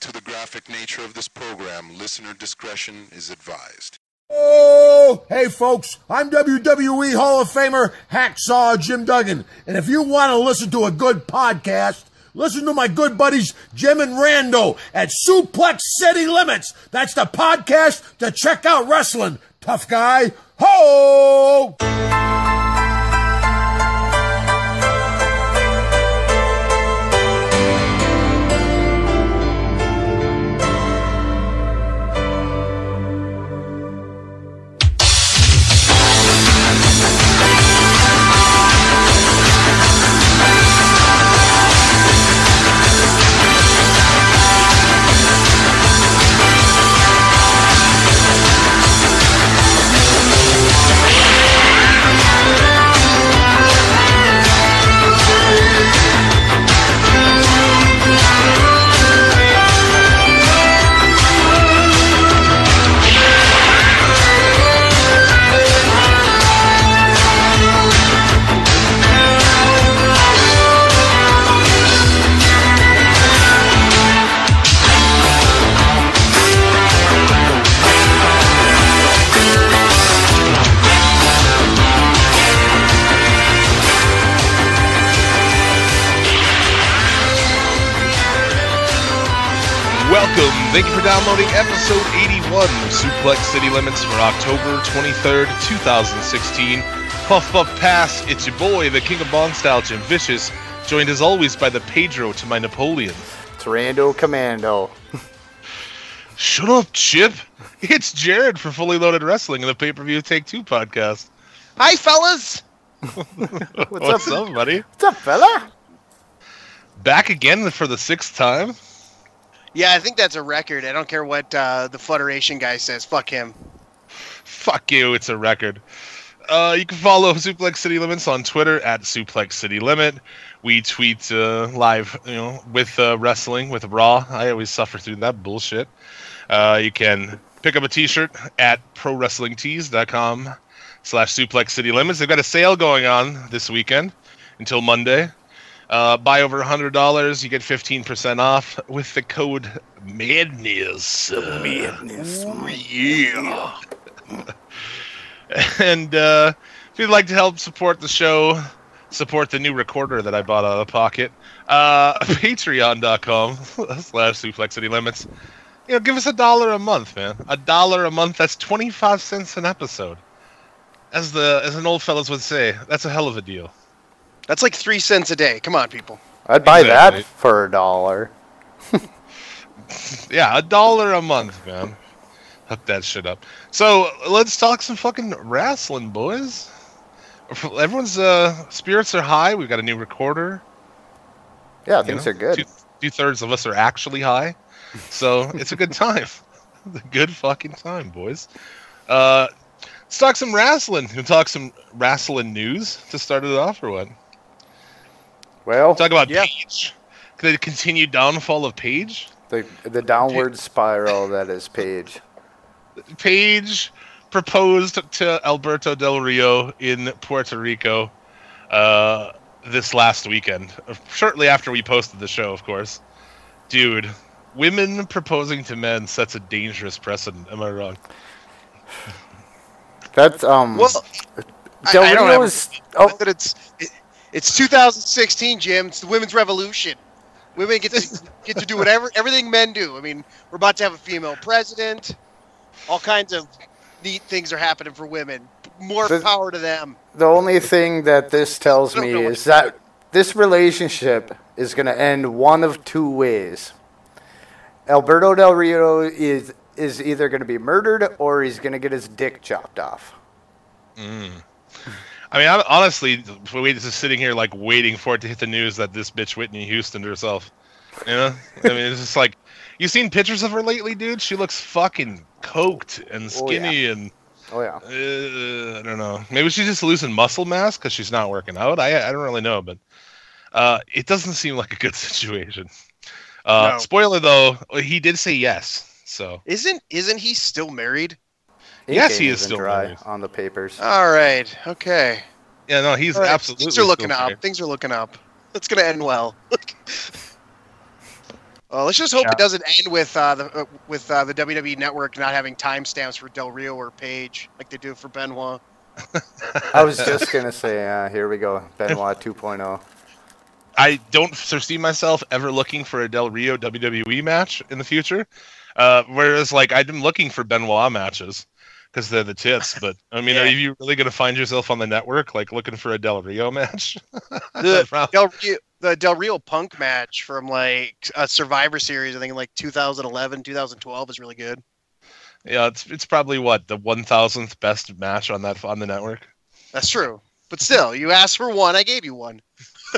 to the graphic nature of this program, listener discretion is advised. Oh, hey folks, I'm WWE Hall of Famer Hacksaw Jim Duggan, and if you want to listen to a good podcast, listen to my good buddies Jim and Rando at Suplex City Limits. That's the podcast to check out wrestling. Tough guy, ho! Thank you for downloading episode 81 of Suplex City Limits for October 23rd, 2016. Puff Puff Pass, it's your boy, the King of Bong Style, Jim Vicious, joined as always by the Pedro to my Napoleon. It's Rando Commando. Shut up, Chip. It's Jared for Fully Loaded Wrestling and the Pay-Per-View Take Two podcast. Hi, fellas. What's up, buddy? What's up, fella? Back again for the sixth time. Yeah, I think that's a record. I don't care what the Flutteration guy says. Fuck him. Fuck you, it's a record. You can follow Suplex City Limits on Twitter at Suplex City Limit. We tweet live, with wrestling, with Raw. I always suffer through that bullshit. You can pick up a t-shirt at ProWrestlingTees.com/Suplex City Limits. They've got a sale going on this weekend until Monday. Buy over $100, you get 15% off with the code MADNESS. Yeah. And if you'd like to help support the show, support the new recorder that I bought out of pocket, patreon.com/Suplex City Limits. Give us $1 a month, man. $1 a month, that's 25 cents an episode. As an old fellas would say, that's a hell of a deal. That's like 3 cents a day. Come on, people. I'd buy that for $1. Yeah, $1 a month, man. Hook that shit up. So let's talk some fucking wrestling, boys. Everyone's spirits are high. We've got a new recorder. Yeah, things are good. Two-thirds of us are actually high, so it's a good time. It's a good fucking time, boys. Let's talk some wrestling. We'll talk some wrestling news to start it off, or what? Well, talk about Paige. The continued downfall of Paige. The downward spiral that is Paige. Paige proposed to Alberto Del Rio in Puerto Rico this last weekend. Shortly after we posted the show, of course. Dude, women proposing to men sets a dangerous precedent. Am I wrong? That's Well, I don't have. But it's 2016, Jim. It's the women's revolution. Women get to do everything men do. I mean, we're about to have a female president. All kinds of neat things are happening for women. More power to them. The only thing that this tells me is that this relationship is going to end one of two ways. Alberto Del Rio is either going to be murdered or he's going to get his dick chopped off. I mean, honestly, we're just sitting here like waiting for it to hit the news that this bitch Whitney Houston herself. I mean, it's just like, you seen pictures of her lately, dude? She looks fucking coked and skinny and. Oh yeah. I don't know. Maybe she's just losing muscle mass because she's not working out. I don't really know, but it doesn't seem like a good situation. No. Spoiler though, he did say yes. So isn't he still married? Yes, he is still married on the papers. All right. Okay. Yeah, no, he's absolutely. Things are looking up. Things are looking up. It's gonna end well. Let's just hope it doesn't end with the WWE Network not having timestamps for Del Rio or Page like they do for Benoit. I was just gonna say, here we go, Benoit 2.0. I don't foresee myself ever looking for a Del Rio WWE match in the future. Whereas, like, I've been looking for Benoit matches because they're the tits. But I mean, are you really going to find yourself on the network like looking for a Del Rio match? The Del Rio Punk match from like a Survivor Series, I think in like 2011, 2012 is really good. Yeah, it's probably what, the 1000th best match on the network. That's true, but still, you asked for one, I gave you one.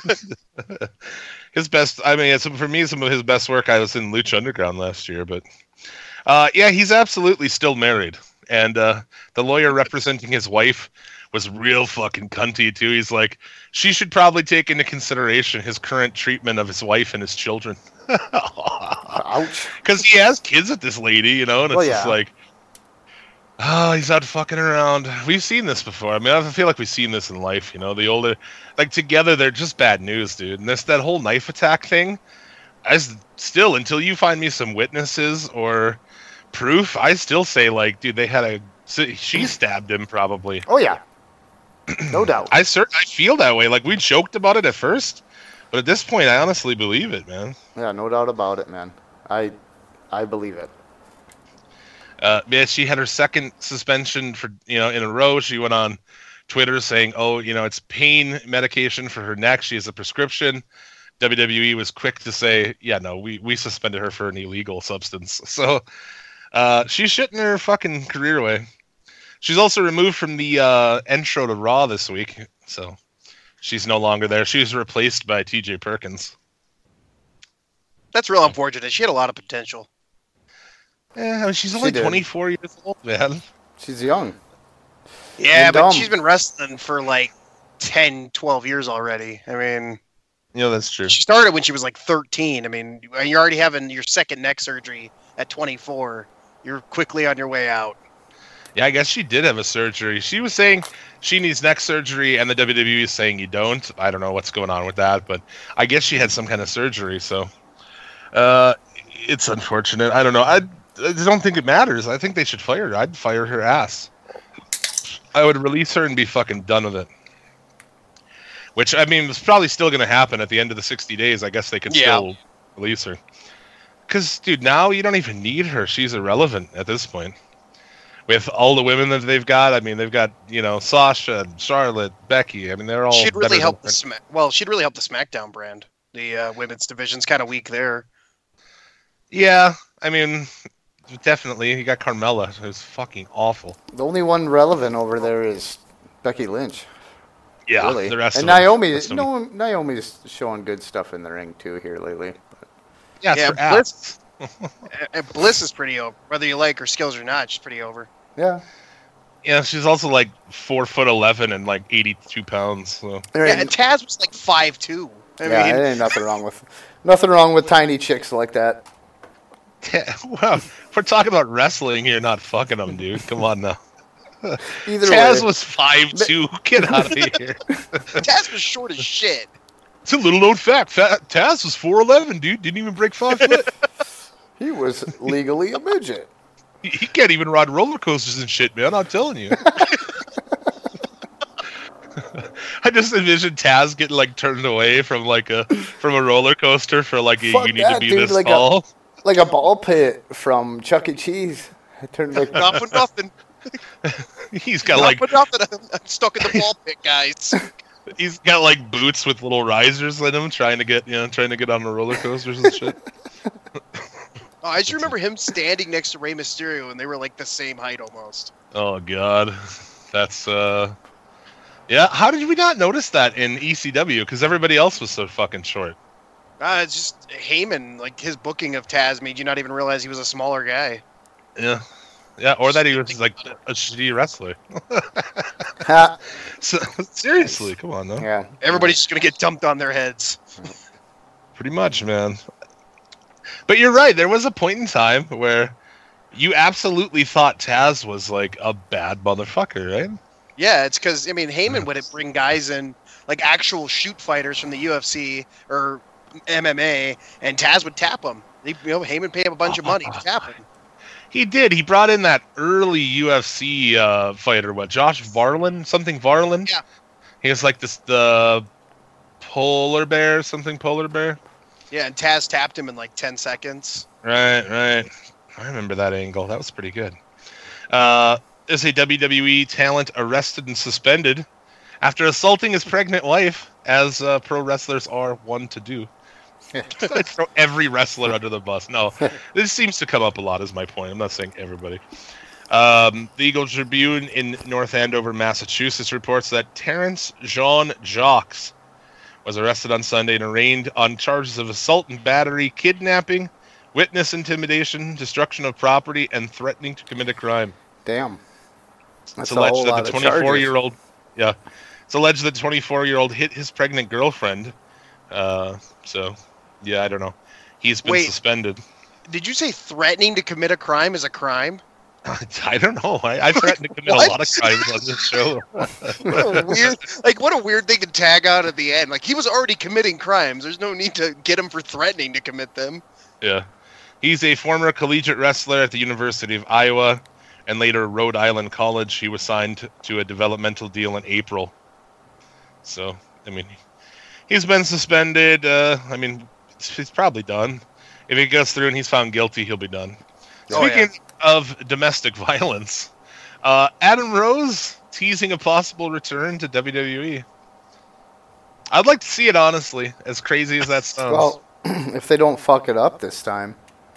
His best, I mean, for me, some of his best work, I was in Lucha Underground last year, but yeah, he's absolutely still married, and the lawyer representing his wife was real fucking cunty too. He's like, she should probably take into consideration his current treatment of his wife and his children. Ouch. Because he has kids with this lady, you know, and it's just like, oh, he's out fucking around. We've seen this before. I mean, I feel like we've seen this in life, you know. The older, like, together, they're just bad news, dude. And that whole knife attack thing, still, until you find me some witnesses or proof, I still say, like, dude, she stabbed him, probably. Oh, yeah. No doubt. I feel that way. Like, we joked about it at first, but at this point, I honestly believe it, man. Yeah, no doubt about it, man. I believe it. Yeah, she had her second suspension in a row. She went on Twitter saying, "Oh, it's pain medication for her neck. She has a prescription." WWE was quick to say, "Yeah, no, we suspended her for an illegal substance." So she's shitting her fucking career away. She's also removed from the intro to Raw this week, so she's no longer there. She was replaced by T.J. Perkins. That's real unfortunate. She had a lot of potential. Yeah, I mean, she's only 24 years old, man. She's young. Yeah, but she's been wrestling for like 10, 12 years already. I mean... that's true. She started when she was like 13. I mean, you're already having your second neck surgery at 24. You're quickly on your way out. Yeah, I guess she did have a surgery. She was saying she needs neck surgery, and the WWE is saying you don't. I don't know what's going on with that, but I guess she had some kind of surgery, so... it's unfortunate. I don't know. I don't think it matters. I think they should fire her. I'd fire her ass. I would release her and be fucking done with it. Which, I mean, was probably still going to happen at the end of the 60 days. I guess they could still release her. Because, dude, now you don't even need her. She's irrelevant at this point. With all the women that they've got, I mean, they've got, Sasha, Charlotte, Becky. I mean, they're all... She'd really help the SmackDown brand. The women's division's kind of weak there. Yeah, I mean... Definitely. You got Carmella, who's fucking awful. The only one relevant over there is Becky Lynch. Yeah, really. The rest and of Naomi's showing good stuff in the ring, too, here lately. Yeah, Bliss is pretty over. Whether you like her skills or not, she's pretty over. Yeah. Yeah, she's also like 4'11" and like 82 pounds. So. Yeah, and Taz was like 5'2". I mean, there ain't nothing wrong with tiny chicks like that. Well, we're talking about wrestling here, not fucking them, dude. Come on now. Taz was 5'2". Get out of here. Taz was short as shit. It's a little known fact. Taz was 4'11", dude. Didn't even break 5 foot. He was legally a midget. He can't even ride roller coasters and shit, man. I'm telling you. I just envision Taz getting like turned away from a roller coaster for like you need to be this tall. Like a ball pit from Chuck E. Cheese. I turned like not for nothing. He's got not for nothing. I'm stuck in the ball pit, guys. He's got like boots with little risers in them, trying to get on the roller coasters and shit. I just remember him standing next to Rey Mysterio, and they were like the same height almost. Oh god, that's yeah. How did we not notice that in ECW? Because everybody else was so fucking short. It's just Heyman, like his booking of Taz made you not even realize he was a smaller guy. Yeah, or that he was like a shitty wrestler. So, seriously, come on, though. Yeah, everybody's just gonna get dumped on their heads. Pretty much, man. But you're right. There was a point in time where you absolutely thought Taz was like a bad motherfucker, right? Yeah, it's because Heyman would bring guys in like actual shoot fighters from the UFC or MMA, and Taz would tap them. Heyman paid him a bunch of money to tap him. He did. He brought in that early UFC fighter, Josh Varlin? Something Varlin? Yeah. He was like the polar bear. Yeah, and Taz tapped him in like 10 seconds. Right. I remember that angle. That was pretty good. Is a WWE talent arrested and suspended after assaulting his pregnant wife, as pro wrestlers are one to do. Throw every wrestler under the bus. No, this seems to come up a lot, is my point. I'm not saying everybody. The Eagle Tribune in North Andover, Massachusetts reports that Terrence Jean Jacques was arrested on Sunday and arraigned on charges of assault and battery, kidnapping, witness intimidation, destruction of property, and threatening to commit a crime. Damn. It's alleged that the 24-year-old, it's alleged that the 24-year-old hit his pregnant girlfriend. So, yeah, I don't know. He's been suspended. Did you say threatening to commit a crime is a crime? I don't know. I threatened to commit a lot of crimes on this show. What a weird thing to tag out at the end. Like, he was already committing crimes. There's no need to get him for threatening to commit them. Yeah. He's a former collegiate wrestler at the University of Iowa and later Rhode Island College. He was signed to a developmental deal in April. So, I mean, he's been suspended. He's probably done. If he goes through and he's found guilty, he'll be done. Speaking of domestic violence, Adam Rose teasing a possible return to WWE. I'd like to see it, honestly, as crazy as that sounds. Well, if they don't fuck it up this time.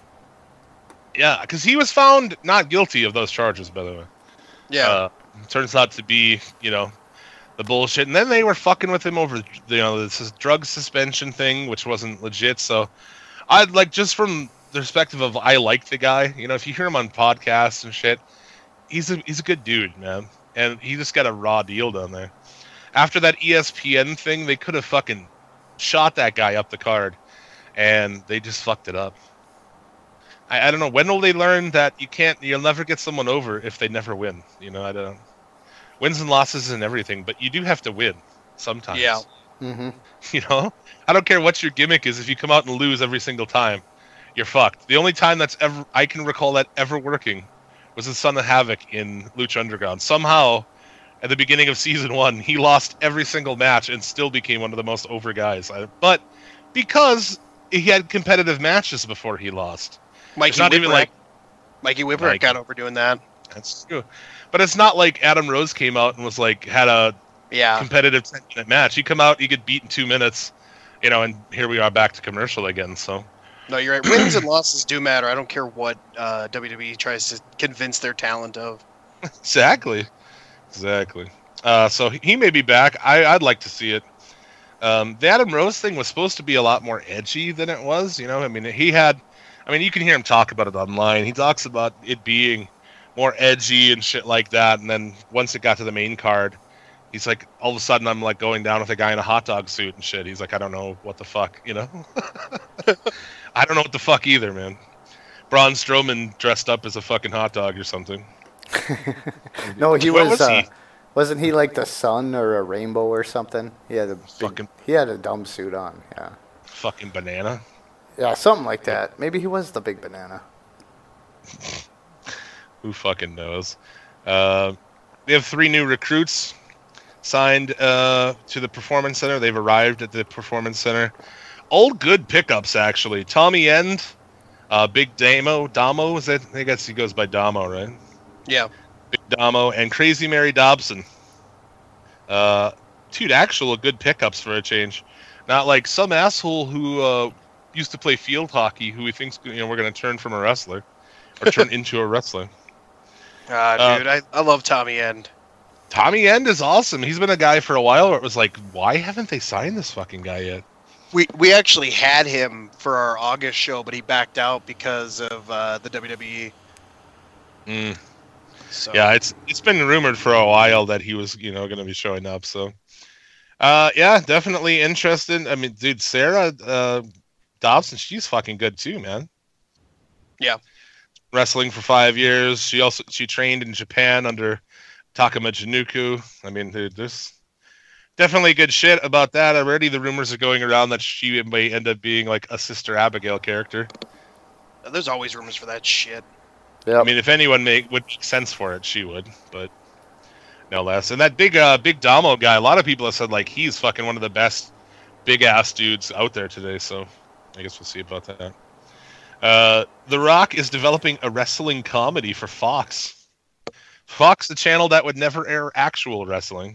Yeah, because he was found not guilty of those charges, by the way. Yeah. Turns out to be, the bullshit. And then they were fucking with him over, this drug suspension thing, which wasn't legit. So I'd like, just from the perspective of, I like the guy, if you hear him on podcasts and shit, he's a good dude, man. And he just got a raw deal down there. After that ESPN thing, they could have fucking shot that guy up the card, and they just fucked it up. I don't know. When will they learn that you'll never get someone over if they never win? I don't know. Wins and losses and everything, but you do have to win sometimes. Yeah. Mm-hmm. I don't care what your gimmick is. If you come out and lose every single time, you're fucked. The only time I can recall that ever working was in Son of Havoc in Lucha Underground. Somehow, at the beginning of season 1, he lost every single match and still became one of the most over guys. But because he had competitive matches before he lost. Mikey Whipwreck got over doing that. That's true. But it's not like Adam Rose came out and was had a competitive 10-minute match. He come out, he get beat in 2 minutes, and here we are back to commercial again. So, no, you're right. Wins and losses do matter. I don't care what WWE tries to convince their talent of. Exactly. So he may be back. I'd like to see it. The Adam Rose thing was supposed to be a lot more edgy than it was. You can hear him talk about it online. He talks about it being more edgy and shit like that. And then once it got to the main card, he's like, all of a sudden I'm like going down with a guy in a hot dog suit and shit. He's like, I don't know what the fuck, I don't know what the fuck either, man. Braun Strowman dressed up as a fucking hot dog or something. No, wasn't he like the sun or a rainbow or something? He had a dumb suit on, yeah. Fucking banana. Yeah, something like that. Maybe he was the big banana. Who fucking knows? They have 3 new recruits signed to the Performance Center. They've arrived at the Performance Center. All good pickups, actually. Tommy End, Big Damo, I guess he goes by Damo, right? Yeah. Big Damo, and Crazy Mary Dobson. Dude, actual good pickups for a change. Not like some asshole who used to play field hockey who he thinks we're going to turn from a wrestler or turn into a wrestler. Dude, I love Tommy End. Tommy End is awesome. He's been a guy for a while where it was like, why haven't they signed this fucking guy yet? We actually had him for our August show, but he backed out because of the WWE. So. Yeah, it's been rumored for a while that he was, going to be showing up. So, yeah, definitely interested. I mean, dude, Sarah Dobson, she's fucking good too, man. Yeah. Wrestling for 5 years. She trained in Japan under Takuma Januku. I mean, dude, there's definitely good shit about that. Already the rumors are going around that she may end up being like a Sister Abigail character. There's always rumors for that shit. Yep. I mean, if anyone would make sense for it, she would, but no less. And that big Damo guy, a lot of people have said like he's fucking one of the best big ass dudes out there today. So I guess we'll see about that. The Rock is developing a wrestling comedy for Fox. Fox, the channel that would never air actual wrestling,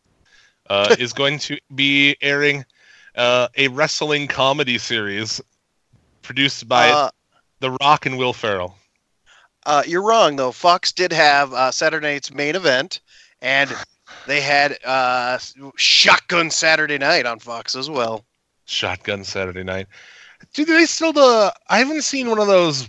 is going to be airing a wrestling comedy series produced by The Rock and Will Ferrell. You're wrong, though. Fox did have Saturday Night's Main Event, and they had Shotgun Saturday Night on Fox as well. Shotgun Saturday Night. Do they still I haven't seen one of those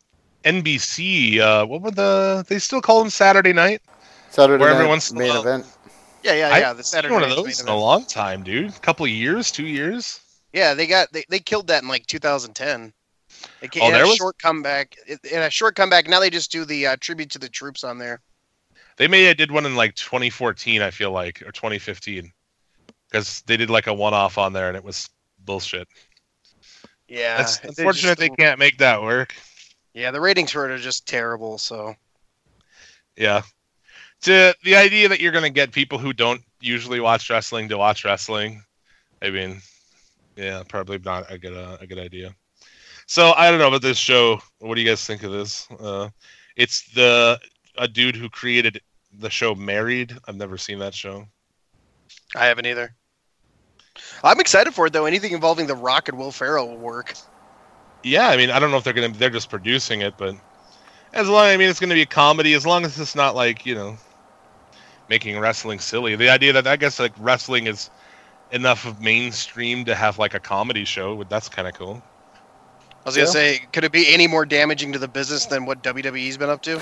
NBC. What would they still call them Saturday Night? Saturday Night Main Event. Yeah. The Saturday one of those in a long time, dude. A couple of years, 2 years. Yeah, they killed that in like 2010. There was a short comeback. In a short comeback, now they just do the tribute to the troops on there. They may have did one in like 2014, I feel like, or 2015, because they did like a one-off on there, and it was bullshit. Yeah, it's unfortunate they can't make that work. Yeah, the ratings for it are just terrible. So, yeah, the idea that you're going to get people who don't usually watch wrestling to watch wrestling, I mean, yeah, probably not a good idea. So I don't know about this show. What do you guys think of this? It's a dude who created the show Married. I've never seen that show. I haven't either. I'm excited for it though. Anything involving The Rock and Will Ferrell will work. Yeah, I mean, I don't know if they're just producing it, but it's going to be a comedy as long as it's not like, making wrestling silly. The idea that I guess like wrestling is enough of mainstream to have like a comedy show, that's kind of cool. I was going to say, could it be any more damaging to the business than what WWE's been up to?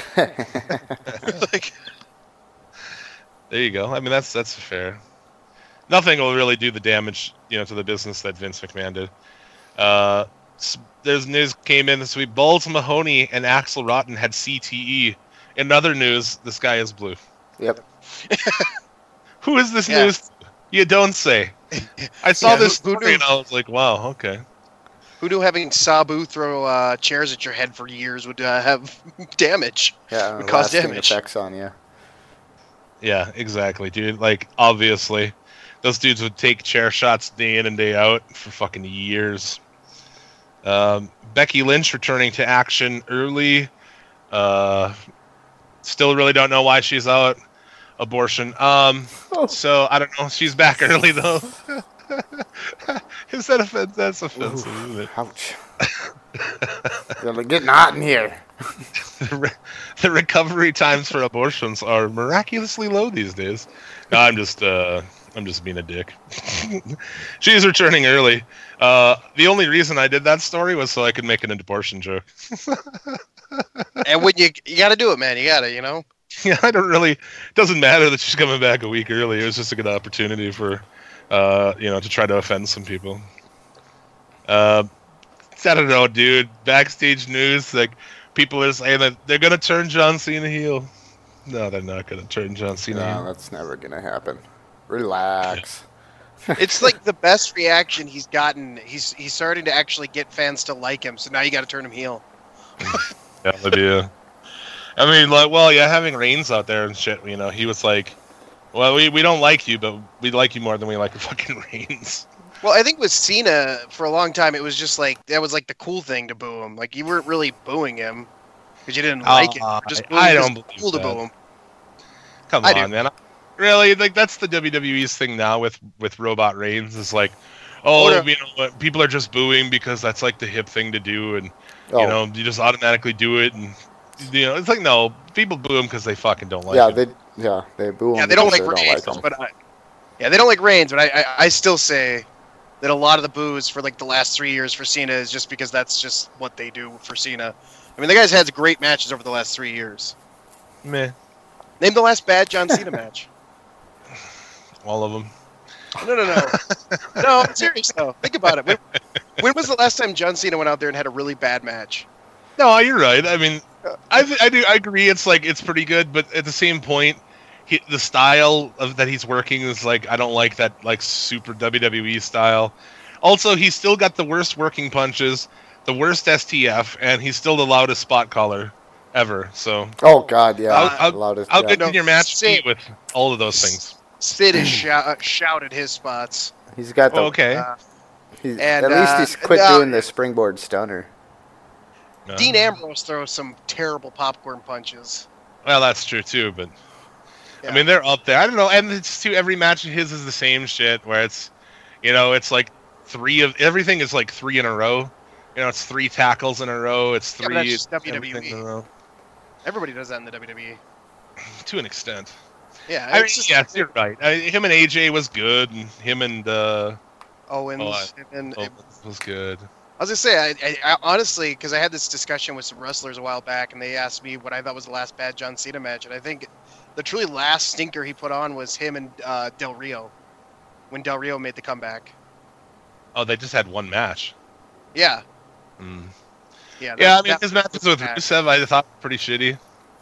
There you go. I mean, that's fair. Nothing will really do the damage, to the business that Vince McMahon did. There's news came in this week. Balls Mahoney and Axl Rotten had CTE. In other news, this guy is blue. Yep. Who is this news? You don't say. I saw this story and I was like, wow, okay. Who knew having Sabu throw chairs at your head for years would have damage? Yeah, would cause damage. Effects on you. Yeah, exactly, dude. Like, obviously, those dudes would take chair shots day in and day out for fucking years. Becky Lynch returning to action early. Still really don't know why she's out. Abortion. So I don't know. She's back early though. Is that offensive? That's offensive, isn't it? Ouch. They're getting hot in here. The recovery times for abortions are miraculously low these days. No, I'm just being a dick. She's returning early. The only reason I did that story was so I could make an abortion joke. And when you got to do it, man. You got to, Yeah, it doesn't matter that she's coming back a week early. It was just a good opportunity for, to try to offend some people. I don't know, dude. Backstage news, like, people are saying that they're going to turn John Cena heel. No, they're not going to turn John Cena heel. No, that's never going to happen. Relax. It's like the best reaction he's gotten. He's starting to actually get fans to like him, so now you got to turn him heel. Yeah, Lydia. I mean, like, well, yeah, having Reigns out there and shit, he was like, well, we don't like you, but we like you more than we like fucking Reigns. Well, I think with Cena, for a long time, it was just like, that was like the cool thing to boo him. Like, you weren't really booing him because you didn't like it. Just I don't believe cool that. To boo him. Come on, man. Really? Like, that's the WWE's thing now with Robot Reigns. It's like, what? People are just booing because that's like the hip thing to do, and you just automatically do it, and it's like, no, people boo him because they fucking don't like him. They boo him. Yeah, they don't like Reigns, but they don't like Reigns, but I still say that a lot of the boos for like the last 3 years for Cena is just because that's just what they do for Cena. I mean, the guy's had great matches over the last 3 years. Meh. Name the last bad John Cena match. All of them. No. No, I'm serious though. Think about it. When was the last time John Cena went out there and had a really bad match? No, you're right. I mean, I agree. It's like, it's pretty good, but at the same point, the style that he's working is like, I don't like that, like, super WWE style. Also, he's still got the worst working punches, the worst STF, and he's still the loudest spot caller ever. So. Oh God, yeah. How good can your match be with all of those things? Sid has shouted his spots. He's got the. Okay. At least he's quit doing the springboard stunner. No. Dean Ambrose throws some terrible popcorn punches. Well, that's true too, but I mean they're up there. I don't know, and it's too. Every match of his is the same shit, where it's, it's like everything is like 3 in a row. It's 3 tackles in a row. It's 3. But that's just WWE. In a row. Everybody does that in the WWE. To an extent. Yeah. I mean, yes, you're right. Him and AJ was good, and him and Owens was good. I was gonna say, I honestly, because I had this discussion with some wrestlers a while back, and they asked me what I thought was the last bad John Cena match, and I think the truly last stinker he put on was him and Del Rio, when Del Rio made the comeback. Oh, they just had one match. Yeah. Mm. Yeah. I mean, his matches with Rusev, I thought pretty shitty.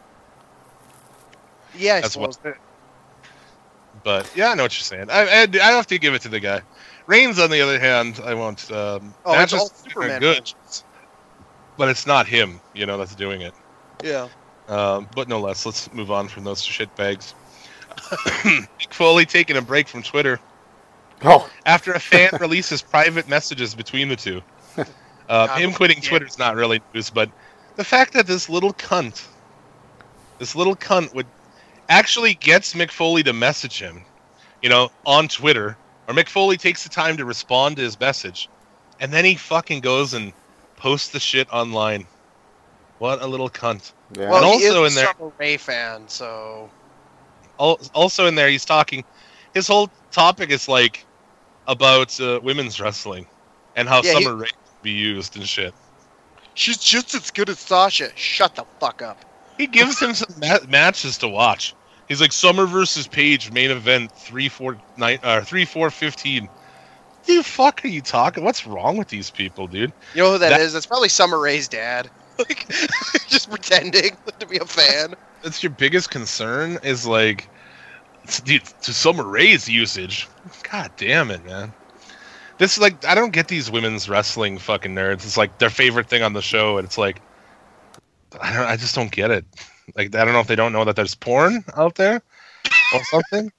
Yeah, I suppose. But yeah, I know what you're saying. I have to give it to the guy. Reigns, on the other hand, I won't. It's all Superman good, matches. but it's not him, that's doing it. Yeah. But no less. Let's move on from those shitbags. Mick Foley taking a break from Twitter. Oh. After a fan releases private messages between the two. Him quitting Twitter's not really news, but the fact that this little cunt would actually gets Mick Foley to message him, on Twitter, or Mick Foley takes the time to respond to his message, and then he fucking goes and posts the shit online. What a little cunt. Yeah. Well, and he also is in there, a Summer Rae fan, so... Also in there, he's talking... His whole topic is, about women's wrestling, and how Summer Rae can be used and shit. She's just as good as Sasha. Shut the fuck up. He gives him some matches to watch. He's like, Summer versus Paige, main event, 3-4-15. The fuck are you talking? What's wrong with these people, dude? You know who that is? That's probably Summer Rae's dad. Just pretending to be a fan. That's your biggest concern is, dude, to Summer Rae's usage. God damn it, man. This is I don't get these women's wrestling fucking nerds. It's their favorite thing on the show, and it's I just don't get it. I don't know if they don't know that there's porn out there or something.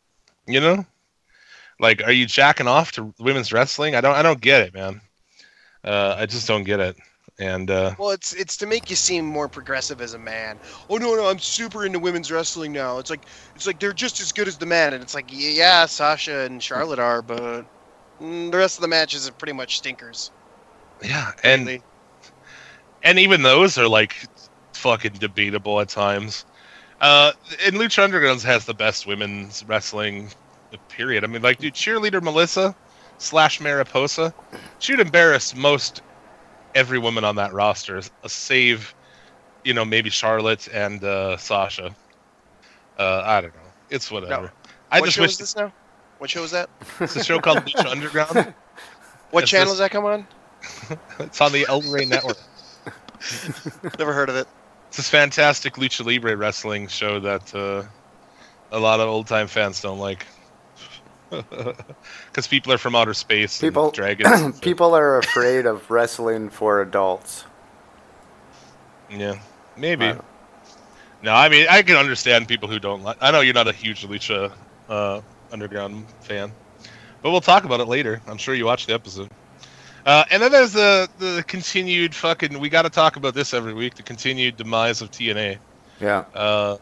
Are you jacking off to women's wrestling? I don't get it, man. I just don't get it. And well, it's to make you seem more progressive as a man. Oh no, I'm super into women's wrestling now. It's like they're just as good as the man, and it's yeah, Sasha and Charlotte are, but the rest of the matches are pretty much stinkers. Yeah, and even those are fucking debatable at times. And Lucha Underground has the best women's wrestling, period. I mean, dude, cheerleader Melissa / Mariposa, she'd embarrass most every woman on that roster, save, maybe Charlotte and Sasha. I don't know. It's whatever. No. What show is this now? What show is that? It's a show called Lucha Underground. What channel does that come on? It's on the El Rey Network. Never heard of it. It's this fantastic Lucha Libre wrestling show that a lot of old-time fans don't like. Because people are from outer space and dragons. People are afraid of wrestling for adults. Yeah, maybe. No, I mean, I can understand people who don't like... I know you're not a huge Lucha Underground fan. But we'll talk about it later. I'm sure you watched the episode. And then there's the continued fucking... We got to talk about this every week. The continued demise of TNA. Yeah.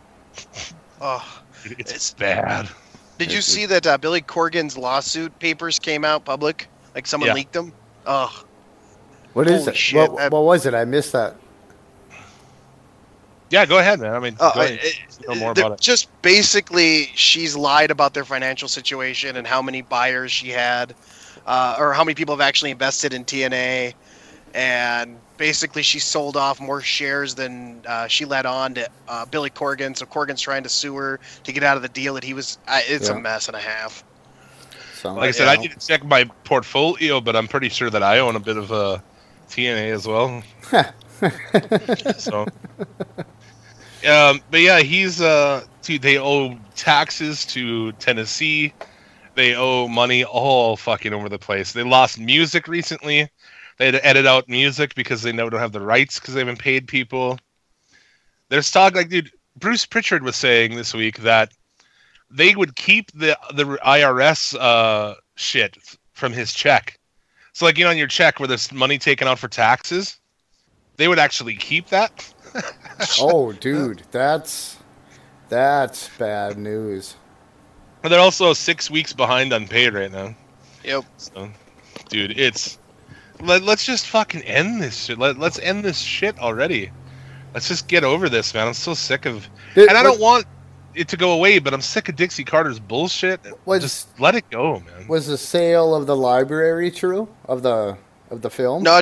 It's bad. Did you see that Billy Corgan's lawsuit papers came out public? Someone leaked them? Oh. What is it? Shit, what was it? I missed that. Yeah, go ahead, man. I mean, know more about it. Just basically, she's lied about their financial situation and how many buyers she had, or how many people have actually invested in TNA, and basically she sold off more shares than she let on to Billy Corgan. So Corgan's trying to sue her to get out of the deal that he was. It's a mess and a half. So, like I said, I need to check my portfolio, but I'm pretty sure that I own a bit of TNA as well. So. But yeah, they owe taxes to Tennessee. They owe money all fucking over the place. They lost music recently. They had to edit out music because they don't have the rights because they haven't paid people. There's talk like, dude, Bruce Pritchard was saying this week that they would keep the IRS shit from his check. So like, on your check where there's money taken out for taxes, they would actually keep that. Oh, dude, that's bad news. But they're also 6 weeks behind on pay right now. Yep. So, dude, let's just fucking end this shit. Let's end this shit already. Let's just get over this, man. I'm so sick of... And I don't want it to go away, but I'm sick of Dixie Carter's bullshit. Just let it go, man. Was the sale of the library true? Of the film? No,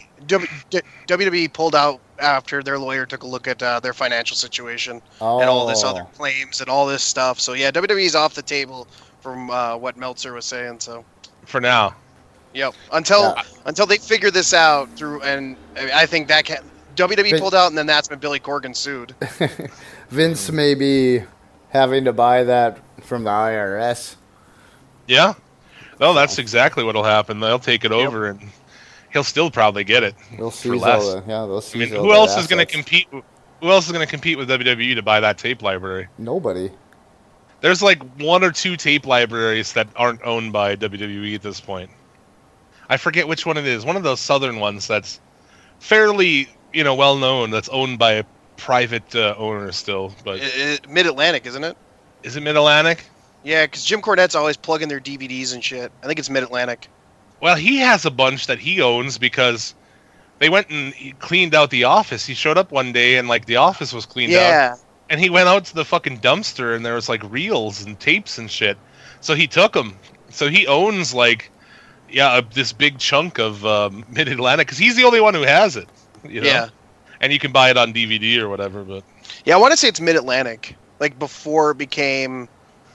WWE pulled out after their lawyer took a look at their financial situation and all this other claims and all this stuff. So, yeah, WWE's off the table from what Meltzer was saying, so... For now. Yep. Until they figure this out through... And I think that WWE pulled out, and then that's when Billy Corgan sued. Vince may be having to buy that from the IRS. Yeah. No, that's exactly what'll happen. They'll take it over, and he'll still probably get it they'll for less. Who else is going to compete? Who else is going to compete with WWE to buy that tape library? Nobody. There's like 1 or 2 tape libraries that aren't owned by WWE at this point. I forget which one it is. One of those southern ones that's fairly... well known, that's owned by a private owner still, but Mid-Atlantic, isn't it? Is it Mid-Atlantic? Yeah, because Jim Cornette's always plugging their DVDs and shit. I think it's Mid-Atlantic. Well, he has a bunch that he owns because they went and he cleaned out the office. He showed up one day and like the office was cleaned out, and he went out to the fucking dumpster and there was like reels and tapes and shit. So he took them. So he owns like this big chunk of Mid-Atlantic because he's the only one who has it. Yeah, and you can buy it on DVD or whatever. But I want to say it's Mid-Atlantic, like before it became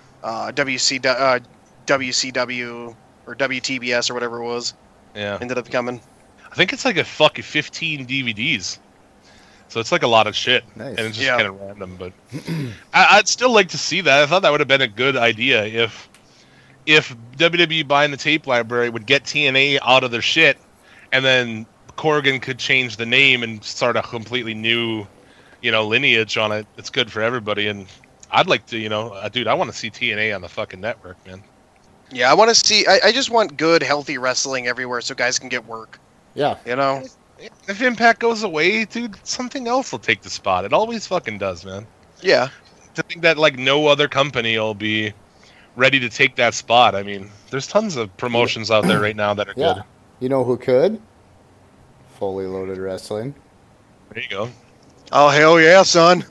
WCW or WTBS or whatever it was. Yeah, ended up coming. I think it's like a fucking 15 DVDs, so it's like a lot of shit, nice. And it's just kind of random. But I'd still like to see that. I thought that would have been a good idea if WWE buying the tape library would get TNA out of their shit, and then Corgan could change the name and start a completely new, lineage on it. It's good for everybody, and I'd like to, dude, I want to see TNA on the fucking network, man. Yeah, I want to see. I just want good, healthy wrestling everywhere, so guys can get work. Yeah, If Impact goes away, dude, something else will take the spot. It always fucking does, man. Yeah. To think that like no other company will be ready to take that spot. I mean, there's tons of promotions out there right now that are good. You know who could? Fully Loaded Wrestling. There you go. Oh, hell yeah, son.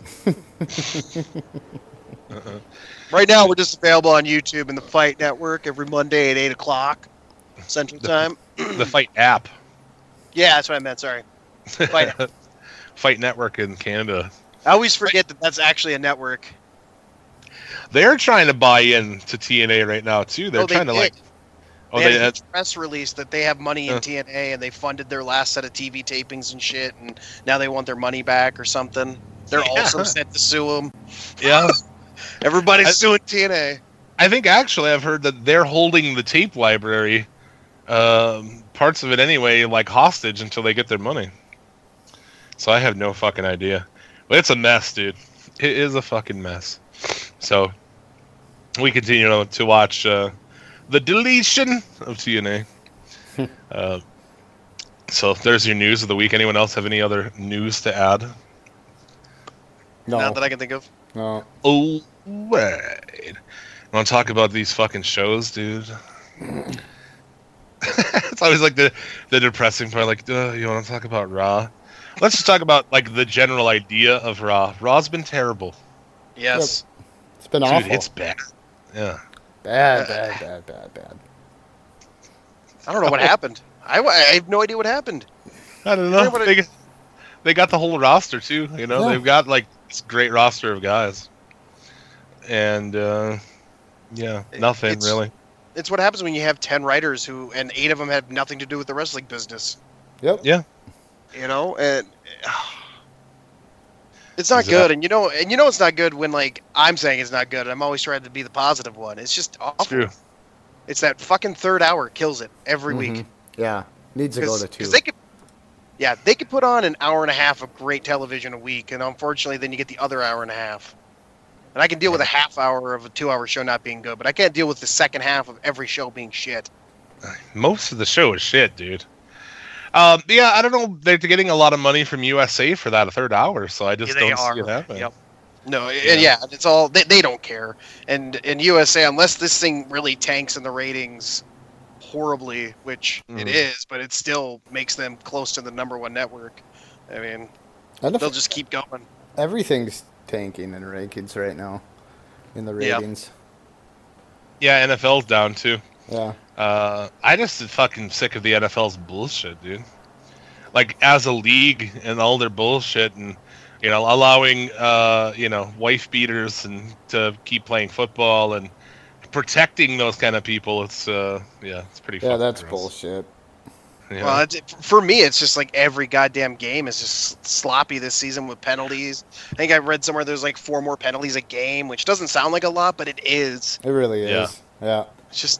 Right now, we're just available on YouTube and the Fight Network every Monday at 8 o'clock Central Time. The Fight app. Yeah, that's what I meant, sorry. Fight Network in Canada. I always forget that that's actually a network. They're trying to buy in to TNA right now, too. They're trying to, like... They had a press release that they have money in TNA and they funded their last set of TV tapings and shit, and now they want their money back or something. They're also set to sue them. Yeah. Everybody's suing TNA. I think actually I've heard that they're holding the tape library, parts of it anyway, like hostage until they get their money. So I have no fucking idea. But it's a mess, dude. It is a fucking mess. So we continue to watch... the deletion of TNA. So there's your news of the week. Anyone else have any other news to add? No. Not that I can think of. No. Oh, right. Want to talk about these fucking shows, dude? It's always like the depressing part. Like, you want to talk about Raw? Let's just talk about like the general idea of Raw. Raw's been terrible. Yes. Yep. It's been awful. Dude, it's bad. Yeah. Bad. I don't know what happened. I have no idea what happened. I don't know. They got the whole roster too. They've got like this great roster of guys, and nothing really. It's what happens when you have 10 writers and 8 of them have nothing to do with the wrestling business. Yep. Yeah. And it's not good. And it's not good when like I'm saying it's not good. I'm always trying to be the positive one. It's just awful. It's true. It's that fucking third hour kills it every week. Yeah. Needs to go to 2. Because they could put on an hour and a half of great television a week, and unfortunately, then you get the other hour and a half. And I can deal with a half hour of a 2-hour show not being good, but I can't deal with the second half of every show being shit. Most of the show is shit, dude. Yeah, I don't know. They're getting a lot of money from USA for that third hour, so I just don't see it happening. Yep. No, it's all they don't care. And in USA, unless this thing really tanks in the ratings horribly, which it is, but it still makes them close to the number one network. I mean, they'll just keep going. Everything's tanking in rankings right now, in the ratings. Yeah, NFL's down too. Yeah. I just fucking sick of the NFL's bullshit, dude. Like, as a league and all their bullshit and, allowing, wife beaters and to keep playing football and protecting those kind of people. It's, it's pretty fucking that's gross. bullshit. Yeah. Well, for me, it's just like every goddamn game is just sloppy this season with penalties. I think I read somewhere there's like 4 more penalties a game, which doesn't sound like a lot, but it is. It really is. Yeah. It's just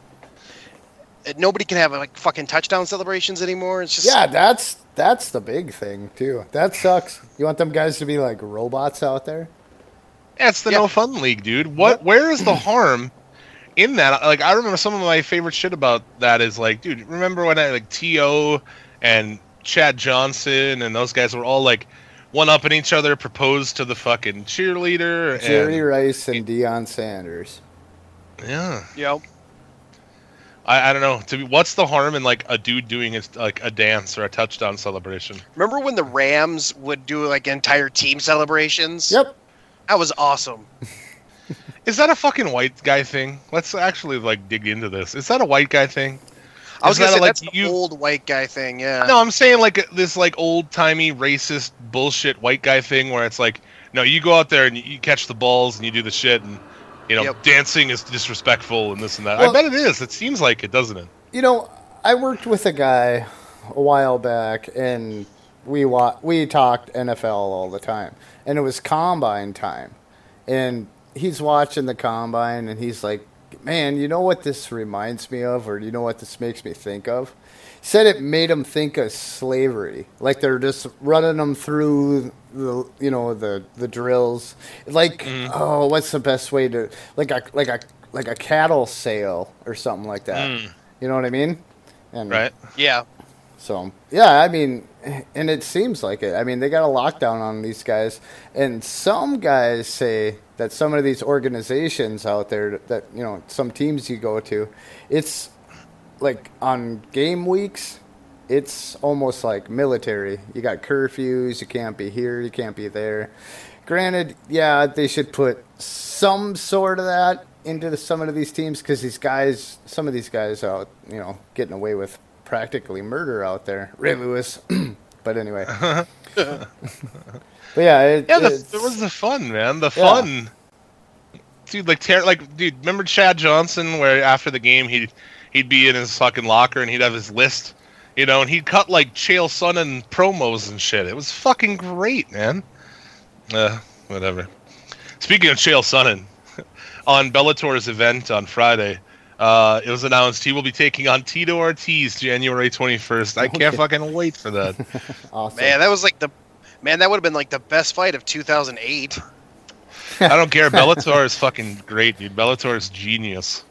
nobody can have like fucking touchdown celebrations anymore. It's just that's the big thing too. That sucks. You want them guys to be like robots out there? Yeah, it's the no fun league, dude. Where is the harm in that? Like, I remember some of my favorite shit about that is like, dude, remember when T.O. and Chad Johnson and those guys were all like one-upping each other, proposed to the fucking cheerleader, Jerry Rice and Deion Sanders. Yeah. Yep. I don't know. What's the harm in like a dude doing a dance or a touchdown celebration? Remember when the Rams would do like entire team celebrations? Yep. That was awesome. Is that a fucking white guy thing? Let's actually like dig into this. Is that a white guy thing? I was gonna say that's the old white guy thing. Yeah. No, I'm saying like this like old timey racist bullshit white guy thing where it's like, no, you go out there and you catch the balls and you do the shit and. Dancing is disrespectful and this and that. Well, I bet it is. It seems like it, doesn't it? I worked with a guy a while back, and we talked NFL all the time. And it was combine time. And he's watching the combine, and he's like, man, you know what this reminds me of? Or you know what this makes me think of? He said it made him think of slavery. Like they're just running them through the drills. Like, what's the best way to like a cattle sale or something like that. You know what I mean? And, right. Yeah. So I mean, and it seems like it. I mean, they got a lockdown on these guys, and some guys say that some of these organizations out there that some teams you go to, it's like on game weeks, it's almost like military. You got curfews, you can't be here, you can't be there. Granted, they should put some sort of that into some of these teams because some of these guys out, getting away with practically murder out there. Ray Lewis. But anyway. But yeah, there was the fun, man. The fun. Dude, dude, remember Chad Johnson where after the game he'd be in his fucking locker and he'd have his list, and he'd cut like Chael Sonnen promos and shit. It was fucking great, man. Whatever. Speaking of Chael Sonnen, on Bellator's event on Friday, it was announced he will be taking on Tito Ortiz January 21st. I can't fucking wait for that. Awesome. Man, that would have been like the best fight of 2008. I don't care. Bellator is fucking great, dude. Bellator is genius.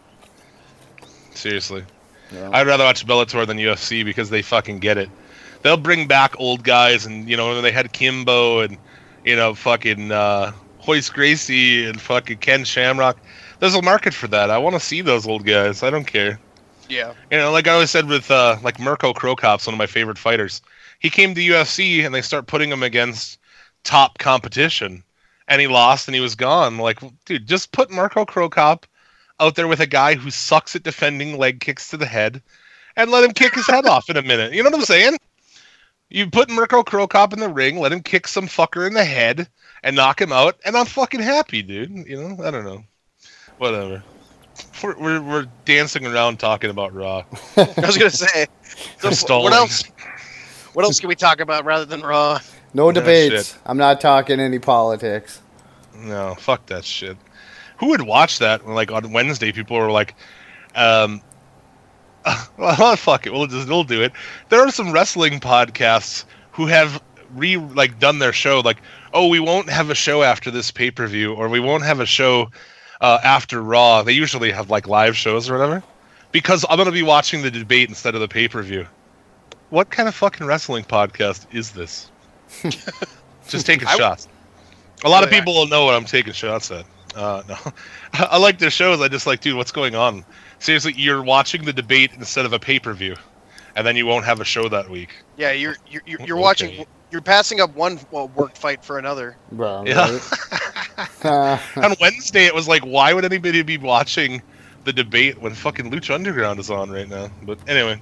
Seriously. Yeah. I'd rather watch Bellator than UFC because they fucking get it. They'll bring back old guys and, when they had Kimbo and, fucking Hoist Gracie and fucking Ken Shamrock. There's a market for that. I want to see those old guys. I don't care. Yeah. Like I always said with like Mirko Cro Cop's one of my favorite fighters. He came to UFC and they start putting him against top competition. And he lost and he was gone. Like, dude, just put Mirko Cro Cop out there with a guy who sucks at defending leg kicks to the head and let him kick his head off in a minute. You know what I'm saying? You put Mirko Cro Cop in the ring, let him kick some fucker in the head and knock him out, and I'm fucking happy, dude. I don't know. Whatever. We're dancing around talking about Raw. I was gonna say, what else? What else can we talk about rather than Raw? No debates. I'm not talking any politics. No, fuck that shit. Who would watch that? Like on Wednesday, people were like, Well, fuck it. We'll do it. There are some wrestling podcasts who have done their show like, oh, we won't have a show after this pay-per-view, or we won't have a show after Raw. They usually have like live shows or whatever, because I'm going to be watching the debate instead of the pay-per-view. What kind of fucking wrestling podcast is this? Just taking shots. A lot of people will know what I'm taking shots at. No, I like their shows. I just like, dude, what's going on? Seriously, you're watching the debate instead of a pay-per-view, and then you won't have a show that week. Yeah, you're watching. You're passing up one work fight for another. Bro, yeah. Right? On Wednesday, it was like, why would anybody be watching the debate when fucking Lucha Underground is on right now? But anyway,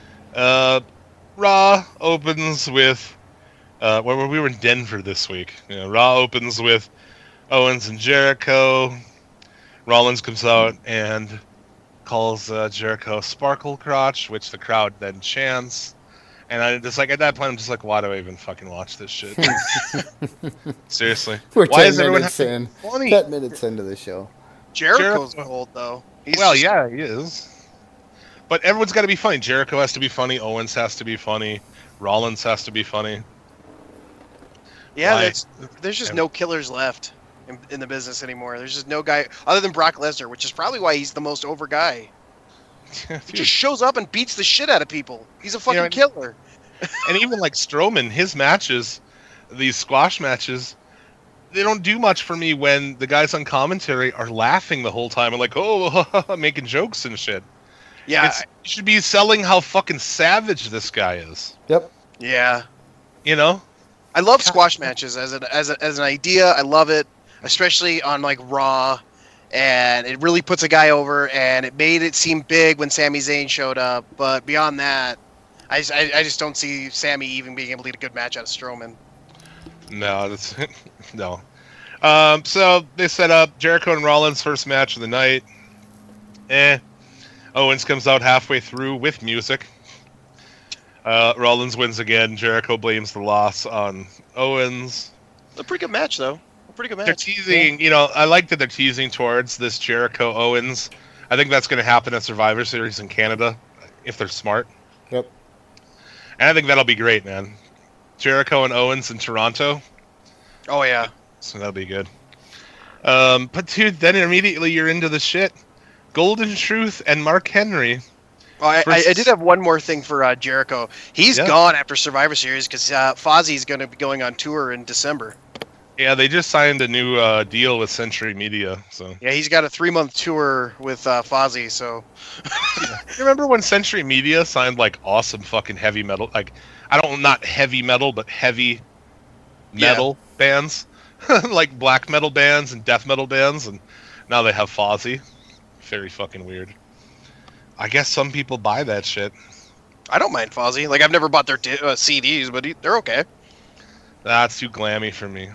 Raw opens with we were in Denver this week. Raw opens with Owens and Jericho. Rollins comes out and calls Jericho Sparkle Crotch, which the crowd then chants. And I just like, at that point, I'm just like, why do I even fucking watch this shit? Seriously. We're why 10 is everyone minutes in. funny? 10 minutes into the show. Jericho's old, though. Yeah, he is. But everyone's got to be funny. Jericho has to be funny. Owens has to be funny. Rollins has to be funny. Yeah, there's just no killers left in the business anymore. There's just no guy other than Brock Lesnar, which is probably why he's the most over guy. He just shows up and beats the shit out of people. He's a fucking killer. And even like Strowman, his matches, these squash matches, they don't do much for me when the guys on commentary are laughing the whole time and like, oh, making jokes and shit. Yeah. You should be selling how fucking savage this guy is. Yep. Yeah. You know? I love squash matches as an idea. I love it, especially on like Raw. And it really puts a guy over, and it made it seem big when Sami Zayn showed up. But beyond that, I just don't see Sami even being able to get a good match out of Strowman. No, no. So they set up Jericho and Rollins' first match of the night. Owens comes out halfway through with music. Rollins wins again. Jericho blames the loss on Owens. A pretty good match, though. Pretty good match. They're teasing, I like that they're teasing towards this Jericho Owens. I think that's going to happen at Survivor Series in Canada, if they're smart. Yep. And I think that'll be great, man. Jericho and Owens in Toronto. Oh, yeah. So that'll be good. But, dude, then immediately you're into the shit. Golden Truth and Mark Henry. Well, I did have one more thing for Jericho. He's gone after Survivor Series because Fozzy's going to be going on tour in December. Yeah, they just signed a new deal with Century Media. So yeah, he's got a 3-month tour with Fozzy. So you remember when Century Media signed like awesome fucking heavy metal, like not heavy metal, but heavy metal bands, like black metal bands and death metal bands, and now they have Fozzy. Very fucking weird. I guess some people buy that shit. I don't mind Fozzy. Like I've never bought their CDs, but they're okay. That's too glammy for me.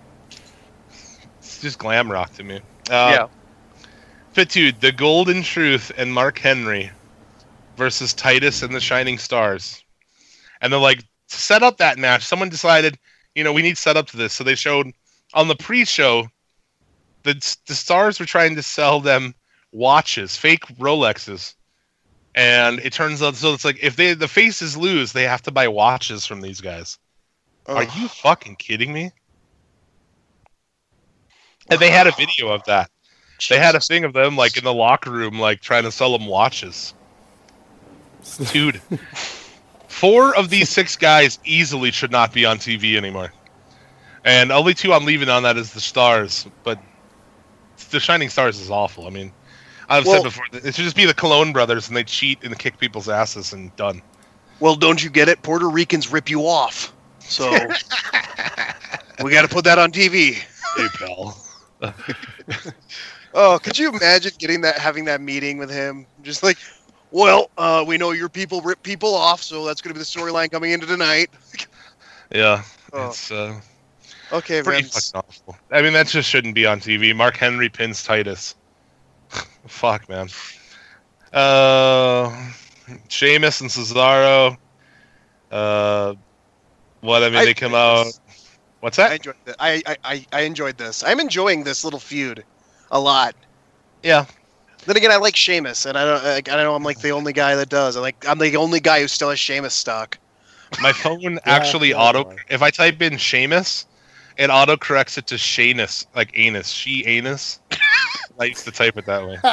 Just glam rock to me. Yeah. But dude, the Golden Truth and Mark Henry versus Titus and the Shining Stars. And they're like, to set up that match, someone decided, we need set up to this. So they showed on the pre-show, the Stars were trying to sell them watches, fake Rolexes. And it turns out, so it's like, if the faces lose, they have to buy watches from these guys. Are you fucking kidding me? And they had a video of that. Jesus. They had a thing of them like in the locker room, like trying to sell them watches. Dude, 4 of these 6 guys easily should not be on TV anymore. And only 2 I'm leaving on that is the Stars. But the Shining Stars is awful. I mean, I've said before, it should just be the Colon brothers and they cheat and kick people's asses and done. Well, don't you get it? Puerto Ricans rip you off. So we got to put that on TV. Hey, pal. Oh, could you imagine having that meeting with him? Just like, well, we know your people rip people off, so that's going to be the storyline coming into tonight. Yeah, it's okay, pretty fucking awful. I mean, that just shouldn't be on TV. Mark Henry pins Titus. Fuck, man. Sheamus and Cesaro. They come out. What's that? I enjoyed this. I'm enjoying this little feud a lot. Yeah. Then again, I like Sheamus, and I know I'm like the only guy that does. I'm the only guy who still has Sheamus stock. My phone actually if I type in Sheamus, it auto-corrects it to Shanus, like anus. She-anus. I used to type it that way.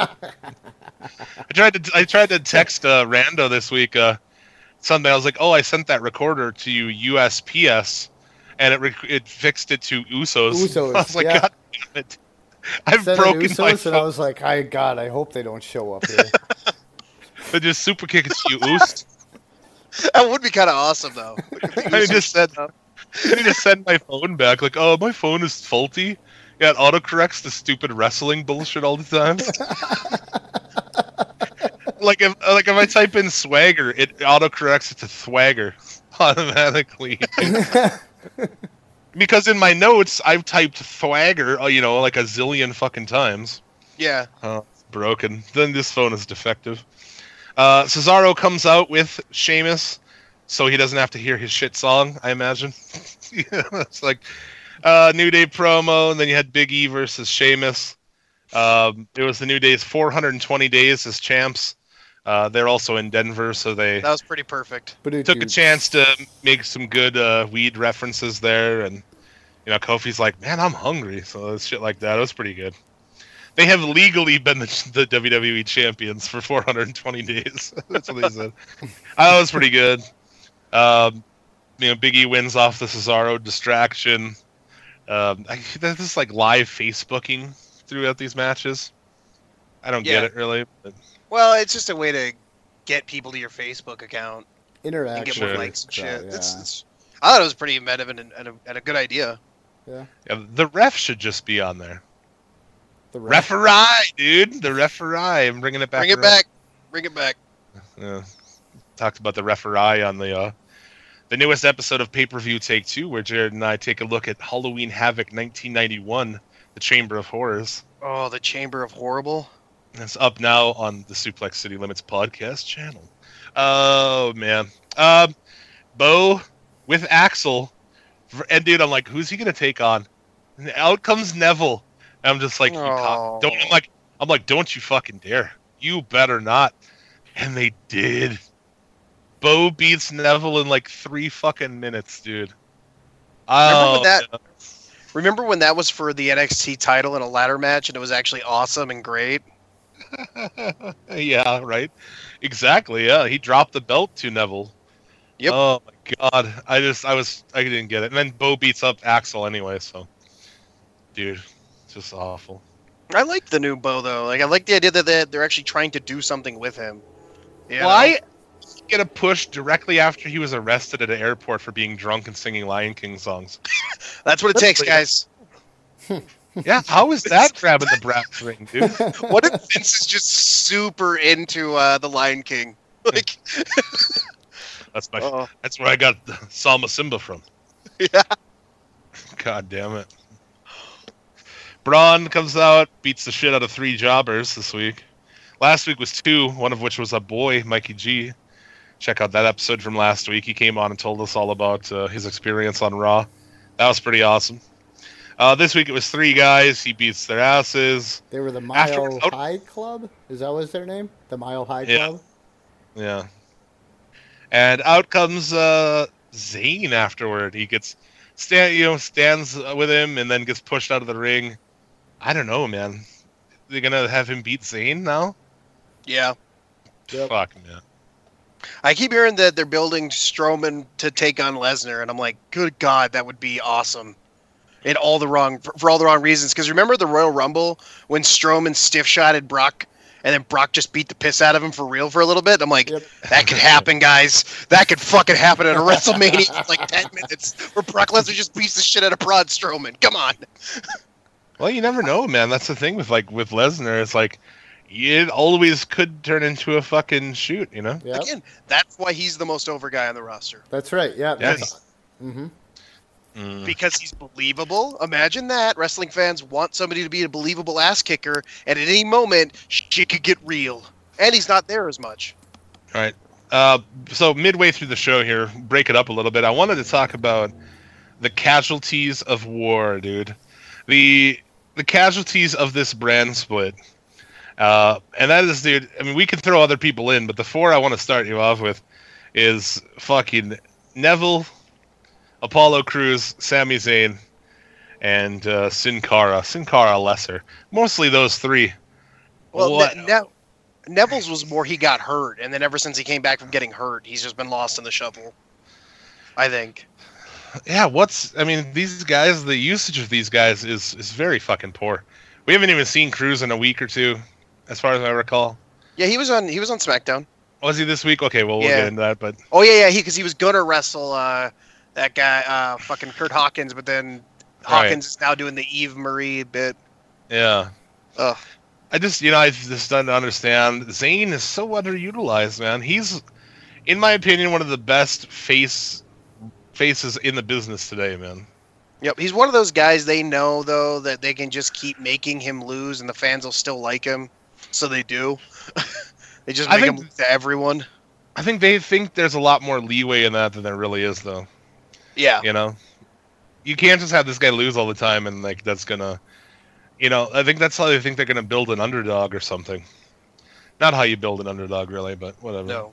I tried to text Rando this week Sunday. I was like, I sent that recorder to USPS, and it fixed it to Usos. I was like, God damn it. I've broken Usos, my phone. And I was like, God, I hope they don't show up here. But just super kick it to you, Oost. That would be kind of awesome, though. I just need to send my phone back. Like, my phone is faulty. Yeah, it autocorrects the stupid wrestling bullshit all the time. like if I type in swagger, it autocorrects it to thwagger automatically. Because in my notes, I've typed thwagger, like a zillion fucking times. Yeah. It's broken. Then this phone is defective. Cesaro comes out with Sheamus, so he doesn't have to hear his shit song, I imagine. It's like New Day promo, and then you had Big E versus Sheamus. It was the New Day's 420 days as champs. They're also in Denver, so that was pretty perfect. Took a chance to make some good weed references there, and Kofi's like, man, I'm hungry, so shit like that. It was pretty good. They have legally been the WWE champions for 420 days. That's what they said. That was pretty good. Big E wins off the Cesaro distraction. There's this like live Facebooking throughout these matches. I don't get it really. But... Well, it's just a way to get people to your Facebook account. Interaction. And get more likes and shit. Yeah. I thought it was pretty inventive and a good idea. Yeah. The ref should just be on there. The referee, dude. The referee. I'm bringing it back. Bring it back. Bring it back. Yeah. Talked about the referee on the newest episode of Pay-Per-View Take 2, where Jared and I take a look at Halloween Havoc 1991, The Chamber of Horrors. Oh, The Chamber of Horrible? It's up now on the Suplex City Limits podcast channel. Oh, man. Bo with Axel. And, dude, I'm like, who's he going to take on? And out comes Neville. And I'm just like, don't you fucking dare. You better not. And they did. Bo beats Neville in like 3 fucking minutes, dude. Remember when that was for the NXT title in a ladder match and it was actually awesome and great? Yeah, right. Exactly, yeah. He dropped the belt to Neville. Yep. Oh my god. I didn't get it. And then Bo beats up Axel anyway, so dude, it's just awful. I like the new Bo though. Like I like the idea that they're actually trying to do something with him. Why get a push directly after he was arrested at an airport for being drunk and singing Lion King songs? That's what it takes, guys. Yeah, how is that grabbing the brass ring, dude? What if Vince is just super into the Lion King? Like, that's where I got Salma Simba from. Yeah. God damn it. Braun comes out, beats the shit out of 3 jobbers this week. Last week was 2, one of which was a boy, Mikey G. Check out that episode from last week. He came on and told us all about his experience on Raw. That was pretty awesome. This week it was 3 guys. He beats their asses. They were the Mile High Club? Is that what their name? The Mile High Club? Yeah. And out comes Zayn afterward. He gets stands with him and then gets pushed out of the ring. I don't know, man. They're gonna have him beat Zayn now? Yeah. Yep. Fuck, man. I keep hearing that they're building Strowman to take on Lesnar, and I'm like, good God, that would be awesome. For all the wrong reasons. Because remember the Royal Rumble when Strowman stiff-shotted Brock, and then Brock just beat the piss out of him for real for a little bit? I'm like, That could happen, guys. That could fucking happen at a WrestleMania in like 10 minutes, where Brock Lesnar just beats the shit out of Braun Strowman. Come on. Well, you never know, man. That's the thing with Lesnar. It's like, it always could turn into a fucking shoot, you know? Yep. Again, that's why he's the most over guy on the roster. That's right, yeah. Yes. Because he's believable. Imagine that. Wrestling fans want somebody to be a believable ass kicker, and at any moment, shit could get real. And he's not there as much. All right. So midway through the show here, break it up a little bit. I wanted to talk about the casualties of war, dude. The casualties of this brand split. And that is, dude, I mean, we can throw other people in, but the 4 I want to start you off with is fucking Neville, Apollo Crews, Sami Zayn, and Sin Cara Lesser. Mostly those 3. Well, Neville's was more he got hurt, and then ever since he came back from getting hurt, he's just been lost in the shuffle, I think. Yeah, these guys, the usage of these guys is very fucking poor. We haven't even seen Crews in a week or 2, as far as I recall. Yeah, he was on SmackDown. Was he this week? Okay, well, we'll get into that, but... Oh, yeah, because he was gonna wrestle that guy, fucking Kurt Hawkins, but then Hawkins is now doing the Eve Marie bit. Yeah. Ugh. I just don't understand. Zayn is so underutilized, man. He's, in my opinion, one of the best faces in the business today, man. Yep, he's one of those guys they know, though, that they can just keep making him lose and the fans will still like him. So they do. They just make him lose to everyone. I think they think there's a lot more leeway in that than there really is, though. Yeah. You know? You can't just have this guy lose all the time and, like, that's gonna... You know, I think that's how they think they're going to build an underdog or something. Not how you build an underdog, really, but whatever. No.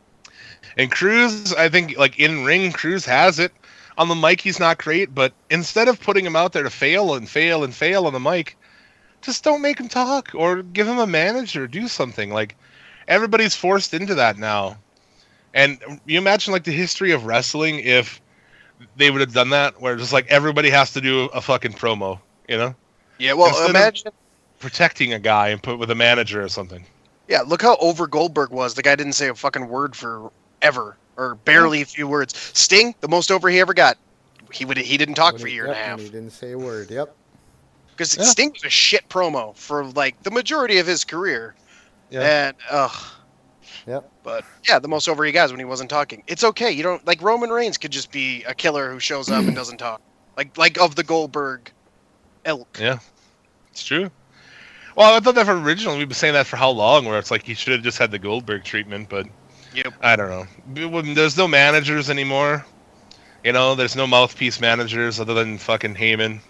And Crews, I think, like, in ring, Crews has it. On the mic, he's not great, but instead of putting him out there to fail on the mic, just don't make him talk or give him a manager, do something. Like, everybody's forced into that now. And you imagine, like, the history of wrestling if they would have done that, where just, like, everybody has to do a fucking promo, you know? Yeah, well, imagine protecting a guy and put with a manager or something. Yeah, look how over Goldberg was. The guy didn't say a fucking word for ever, or barely a few words. Sting, the most over he ever got. He didn't talk for a year and a half. He didn't say a word. Yep. Because Sting was a shit promo for like the majority of his career. Yeah. And Yep. But yeah, the most over he got is when he wasn't talking. It's okay. You don't like Roman Reigns could just be a killer who shows up and doesn't talk. Like of the Goldberg ilk. Yeah, it's true. Well, I thought that originally we've been saying that for how long, where it's like he should have just had the Goldberg treatment, but I don't know. There's no managers anymore. You know, there's no mouthpiece managers other than fucking Heyman.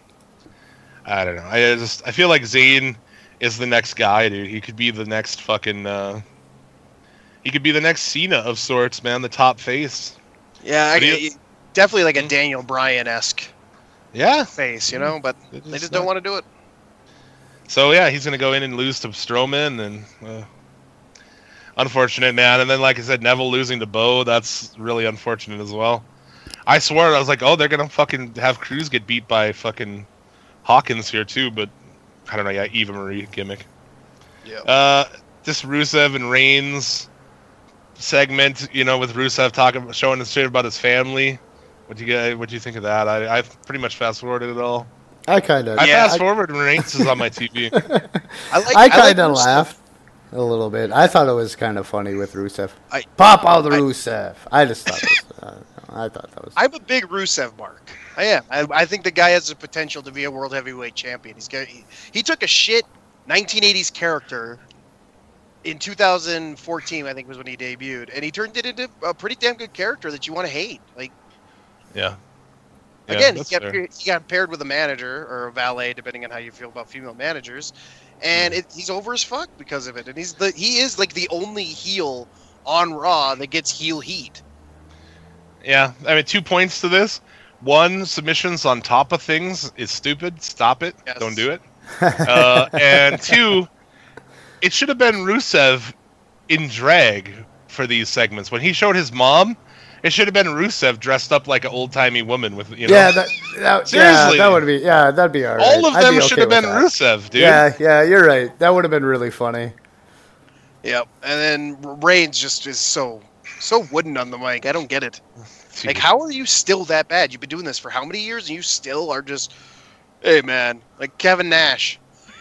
I don't know. I feel like Zayn is the next guy, dude. He could be the next fucking. He could be the next Cena of sorts, man. The top face. Yeah, definitely like a Daniel Bryan-esque. Yeah. Face, you know, but they just don't want to do it. So yeah, he's gonna go in and lose to Strowman, and unfortunate, man. And then, like I said, Neville losing to Bo, that's really unfortunate as well. I swore, I was like, oh, they're gonna fucking have Crews get beat by fucking Hawkins here too, but I don't know, yeah, Eva Marie gimmick. Yeah. This Rusev and Reigns segment, you know, with Rusev showing us shit about his family. What do you think of that? I pretty much fast forwarded it all. I kind of. I fast forward when Reigns is on my TV. I kind of laughed a little bit. I thought it was kind of funny with Rusev. Pop out the Rusev. I just thought it was, I thought that was. I'm a big Rusev mark. I am. I think the guy has the potential to be a world heavyweight champion. He took a shit 1980s character in 2014, I think was when he debuted, and he turned it into a pretty damn good character that you want to hate. Like. Yeah. Again, he got paired with a manager or a valet, depending on how you feel about female managers, and he's over as fuck because of it. And he is like the only heel on Raw that gets heel heat. Yeah, I mean, 2 points to this. 1, submissions on top of things is stupid. Stop it. Yes. Don't do it. And 2, it should have been Rusev in drag for these segments. When he showed his mom, it should have been Rusev dressed up like an old-timey woman with, you know. Yeah, seriously. Yeah, that would be. Yeah, that'd be all right. All of them should have been Rusev, dude. Yeah, you're right. That would have been really funny. Yep, and then Reigns just is so wooden on the mic. I don't get it. Jeez. Like, how are you still that bad? You've been doing this for how many years, and you still are just, hey, man, like Kevin Nash.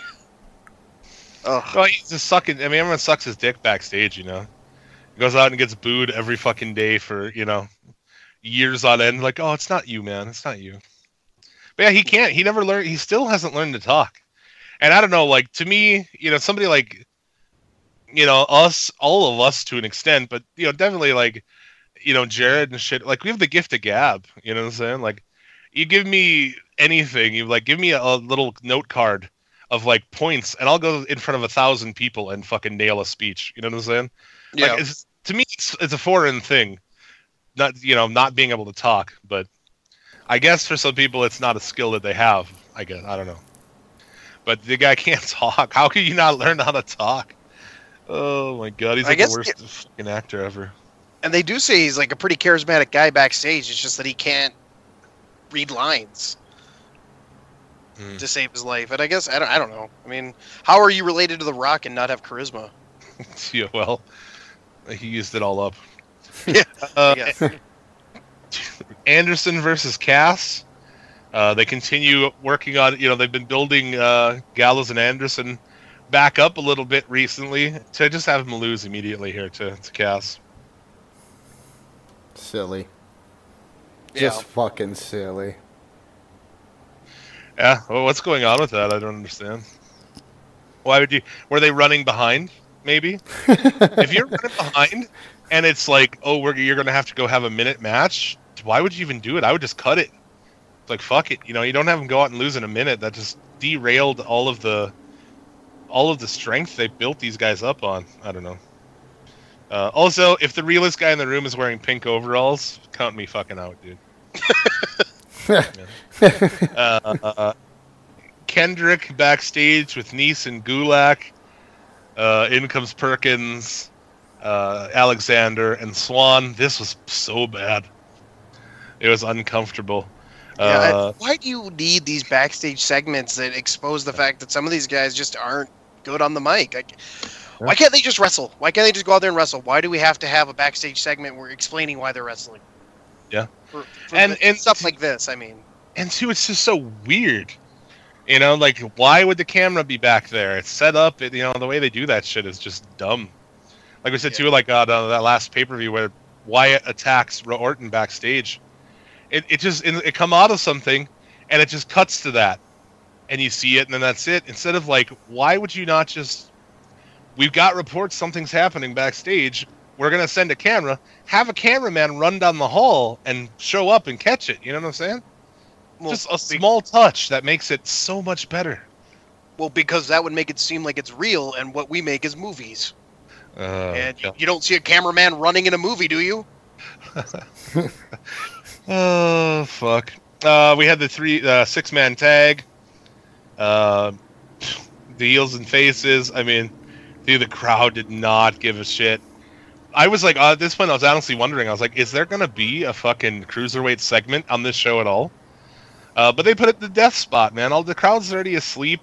Oh, well, he's just sucking. I mean, everyone sucks his dick backstage, you know. Goes out and gets booed every fucking day for, you know, years on end. Like, oh, it's not you, man. It's not you. But yeah, he can't. He never learned. He still hasn't learned to talk. And I don't know, like, to me, you know, somebody like, you know, us, all of us to an extent, but, you know, definitely like, you know, Jared and shit. Like, we have the gift of gab. You know what I'm saying? Like, you give me anything. You, like, give me a little note card of like points, and I'll go in front of 1,000 people and fucking nail a speech. You know what I'm saying? Yeah. Like, to me, it's a foreign thing, not being able to talk. But I guess for some people, it's not a skill that they have. I guess I don't know. But the guy can't talk. How can you not learn how to talk? Oh my god, he's like the worst fucking actor ever. And they do say he's like a pretty charismatic guy backstage. It's just that he can't read lines to save his life. And I guess I don't know. I mean, how are you related to The Rock and not have charisma? Yeah, well, he used it all up. Yeah. Anderson versus Cass. They continue working on. They've been building Gallows and Anderson back up a little bit recently to just have him lose immediately here to Cass. Silly. Yeah. Just fucking silly. Yeah. Well, what's going on with that? I don't understand. Why would you? Were they running behind? Maybe. If you're running behind and it's like, you're going to have to go have a minute match. Why would you even do it? I would just cut it. Like, fuck it. You don't have them go out and lose in a minute. That just derailed all of the strength they built these guys up on. I don't know. Also, if the realest guy in the room is wearing pink overalls, count me fucking out, dude. Kendrick backstage with Nice and Gulak. In comes Perkins, Alexander, and Swan. This was so bad. It was uncomfortable. Yeah, why do you need these backstage segments that expose the fact that some of these guys just aren't good on the mic? Why can't they just wrestle? Why can't they just go out there and wrestle? Why do we have to have a backstage segment where explaining why they're wrestling? Yeah. For and stuff like this, I mean. And two, it's just so weird. Like, why would the camera be back there? It's set up, the way they do that shit is just dumb. Like we said, too, like that last pay-per-view where Wyatt attacks Orton backstage. It come out of something, and it just cuts to that. And you see it, and then that's it. Instead of, like, why would you not just... We've got reports something's happening backstage. We're going to send a camera. Have a cameraman run down the hall and show up and catch it. You know what I'm saying? Well, just a small touch that makes it so much better. Well, because that would make it seem like it's real, and what we make is movies. You don't see a cameraman running in a movie, do you? Oh, fuck. We had the 6-man tag. The heels and faces. I mean, the crowd did not give a shit. I was like, at this point, I was honestly wondering. I was like, is there going to be a fucking cruiserweight segment on this show at all? But they put it in the death spot, man. All the crowd's already asleep.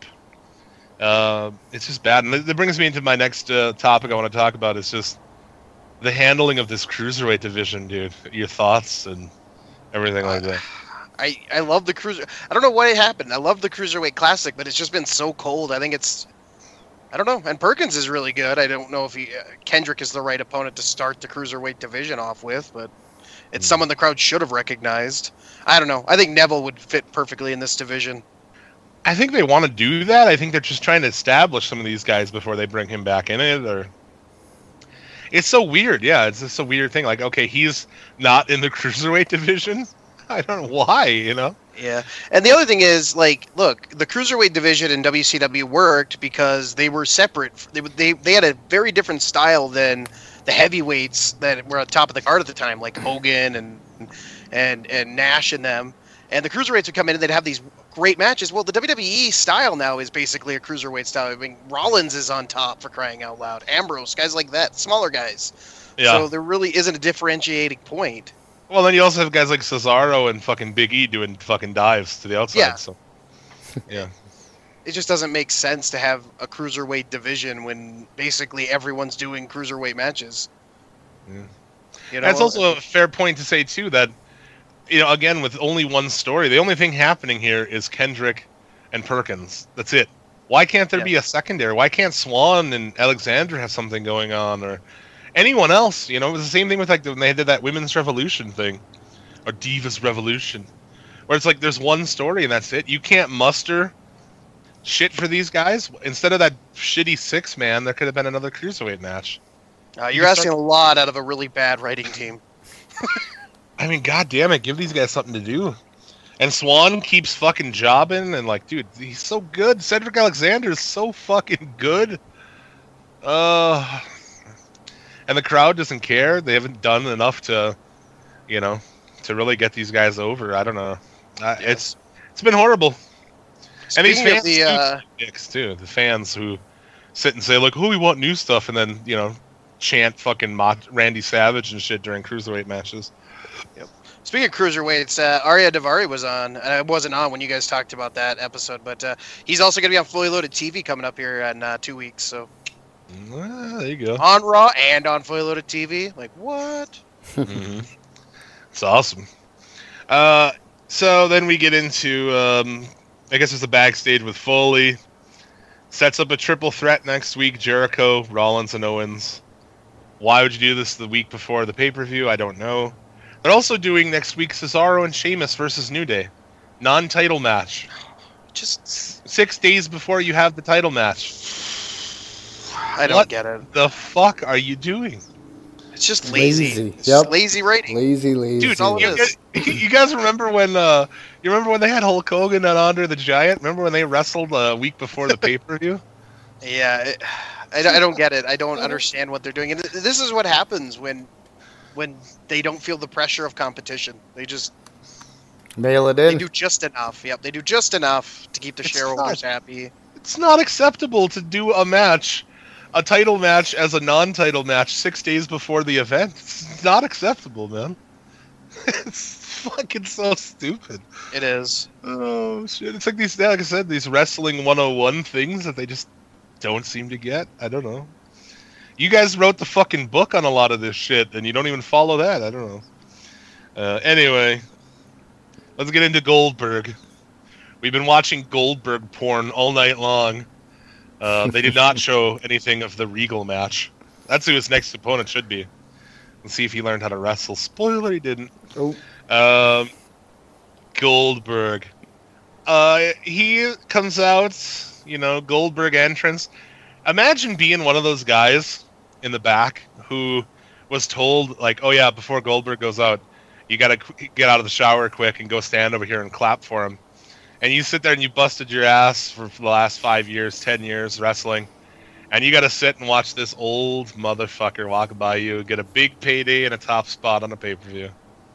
It's just bad. And that brings me into my next topic I want to talk about. Is just the handling of this cruiserweight division, dude. Your thoughts and everything like that. I love the cruiser. I don't know what happened. I love the Cruiserweight Classic, but it's just been so cold. I think I don't know. And Perkins is really good. I don't know if Kendrick is the right opponent to start the Cruiserweight division off with, but it's someone the crowd should have recognized. I don't know. I think Neville would fit perfectly in this division. I think they want to do that. I think they're just trying to establish some of these guys before they bring him back in it. Or it's so weird. Yeah, it's just a weird thing. Like, okay, he's not in the Cruiserweight division. I don't know why, Yeah. And the other thing is, like, look, the Cruiserweight division in WCW worked because they were separate. They had a very different style than the heavyweights that were on top of the card at the time, like Hogan and Nash and them. And the Cruiserweights would come in and they'd have these great matches. Well, the WWE style now is basically a Cruiserweight style. I mean, Rollins is on top, for crying out loud. Ambrose, guys like that, smaller guys. Yeah. So there really isn't a differentiating point. Well, then you also have guys like Cesaro and fucking Big E doing fucking dives to the outside. Yeah. So, yeah. It just doesn't make sense to have a cruiserweight division when basically everyone's doing cruiserweight matches. Yeah. That's also a fair point to say, too, that, again, with only one story, the only thing happening here is Kendrick and Perkins. That's it. Why can't there be a secondary? Why can't Swan and Alexander have something going on? Or anyone else, it was the same thing with when they did that Women's Revolution thing, or Divas Revolution, where it's like there's one story and that's it. You can't muster shit for these guys. Instead of that shitty 6-man, there could have been another cruiserweight match. You're asking a lot out of a really bad writing team. I mean, god damn it, give these guys something to do. And Swan keeps fucking jobbing, and like, dude, he's so good. Cedric Alexander is so fucking good. And the crowd doesn't care. They haven't done enough to, to really get these guys over. I don't know. It's been horrible. And these fans too. The fans who sit and say, "Look, we want new stuff," and then chant fucking Randy Savage and shit during cruiserweight matches. Yep. Speaking of cruiserweights, Arya Daivari was on. I wasn't on when you guys talked about that episode, but he's also going to be on Fully Loaded TV coming up here in 2 weeks. So there you go. On Raw and on Fully Loaded TV. Like, what? Mm-hmm. It's awesome. So then we get into, I guess it's a backstage with Foley. Sets up a triple threat next week: Jericho, Rollins, and Owens. Why would you do this the week before the pay-per-view? I don't know. They're also doing next week Cesaro and Sheamus versus New Day. Non-title match. Just 6 days before you have the title match. I don't get it. What the fuck are you doing? It's just lazy. It's just lazy writing. Lazy. Dude, you guys remember when they had Hulk Hogan and Andre the Giant? Remember when they wrestled a week before the pay-per-view? Yeah, I don't get it. I don't understand what they're doing. And this is what happens when they don't feel the pressure of competition. They just mail it in. They do just enough. Yep, they do just enough to keep the shareholders happy. It's not acceptable to do a title match as a non-title match 6 days before the event. It's not acceptable, man. It's fucking so stupid. It is. Oh, shit. It's like these, like I said, these wrestling 101 things that they just don't seem to get. I don't know. You guys wrote the fucking book on a lot of this shit, and you don't even follow that. I don't know. Anyway, let's get into Goldberg. We've been watching Goldberg porn all night long. They did not show anything of the Regal match. That's who his next opponent should be. Let's see if he learned how to wrestle. Spoiler, he didn't. Oh. Goldberg. He comes out, Goldberg entrance. Imagine being one of those guys in the back who was told, like, oh yeah, before Goldberg goes out, you gotta get out of the shower quick and go stand over here and clap for him. And you sit there and you busted your ass for the last 5 years, 10 years wrestling. And you got to sit and watch this old motherfucker walk by you, get a big payday and a top spot on a pay-per-view.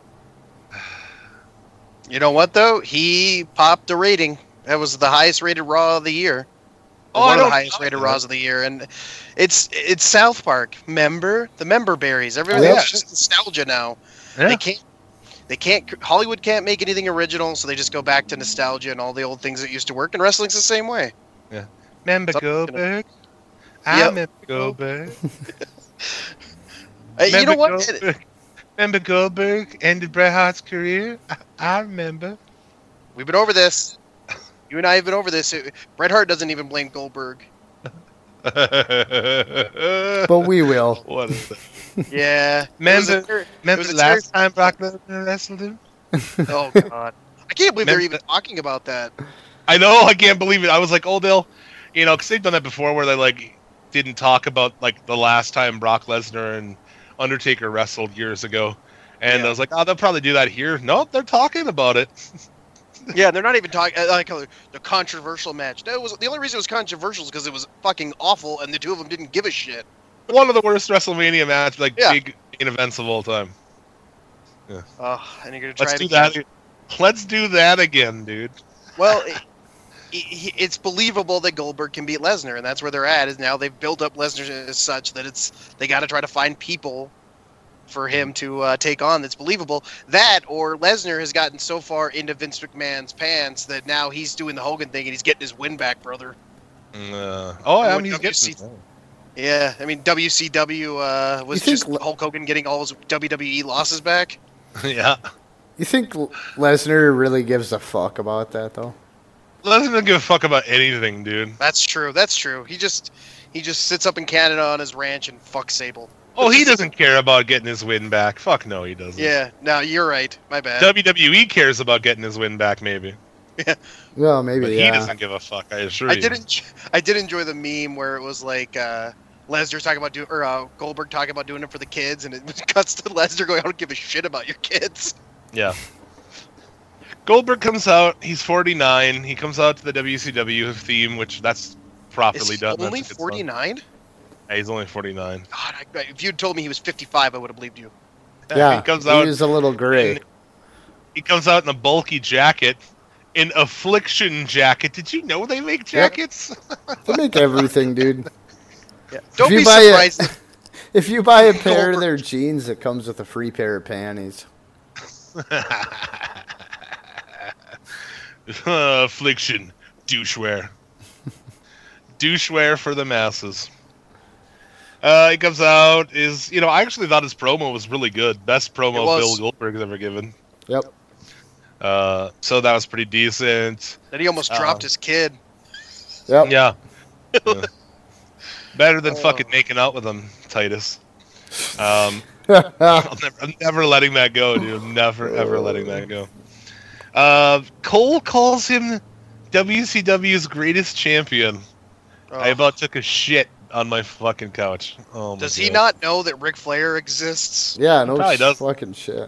You know what, though? He popped a rating. That was the highest rated Raw of the year. One of the highest rated Raws of the year. And it's South Park. Remember? The member berries. Everything's just nostalgia now. Yeah. They can't. Hollywood can't make anything original, so they just go back to nostalgia and all the old things that used to work. And wrestling's the same way. Yeah. Remember Goldberg? I remember Goldberg. You know what? Remember Goldberg ended Bret Hart's career? I remember. We've been over this. You and I have been over this. Bret Hart doesn't even blame Goldberg. But we will. What is that? Yeah. Remember the last time Brock Lesnar wrestled him? Oh, God. I can't believe they're even talking about that. I know. I can't believe it. I was like, oh, they'll, because they've done that before where they, didn't talk about, the last time Brock Lesnar and Undertaker wrestled years ago. And I was like, oh, they'll probably do that here. Nope, they're talking about it. Yeah, they're not even talking the controversial match. The only reason it was controversial is because it was fucking awful, and the two of them didn't give a shit. One of the worst WrestleMania matches, big main events of all time. Yeah. Oh, and you're gonna try Let's do that again, dude. Well, it's believable that Goldberg can beat Lesnar, and that's where they're at. Is now they've built up Lesnar as such that they got to try to find people for him to take on that's believable. That or Lesnar has gotten so far into Vince McMahon's pants that now he's doing the Hogan thing and he's getting his win back, brother. He's getting. Yeah, I mean WCW was just Hulk Hogan getting all his WWE losses back. Yeah. You think Lesnar really gives a fuck about that though? Lesnar doesn't give a fuck about anything, dude. That's true. He just sits up in Canada on his ranch and fucks Sable. Oh, he doesn't care about getting his win back. Fuck no, he doesn't. Yeah, no, you're right. My bad. WWE cares about getting his win back, maybe. Yeah. Well, maybe, but he doesn't give a fuck, I assure you. I did enjoy the meme where it was like Lesnar talking about Goldberg talking about doing it for the kids, and it cuts to Lesnar going, I don't give a shit about your kids. Yeah. Goldberg comes out. He's 49. He comes out to the WCW theme, which that's properly done. Is he only 49? Yeah, he's only 49. God, if you'd told me he was 55, I would have believed you. Yeah, he comes out. He was a little gray. He comes out in a bulky jacket, an Affliction jacket. Did you know they make jackets? Yep. They make everything, dude. Yeah. Don't be surprised. If you buy a pair of their jeans, it comes with a free pair of panties. Affliction, doucheware. Doucheware for the masses. He comes out, I actually thought his promo was really good. Best promo Bill Goldberg's ever given. Yep. So that was pretty decent. Then he almost dropped his kid. Yep. Yeah. Better than fucking making out with him, Titus. I'm never letting that go, dude. Never, ever letting that go. Cole calls him WCW's greatest champion. I about took a shit on my fucking couch. Oh my Does God. he not know that Ric Flair exists? Yeah, no does. fucking shit.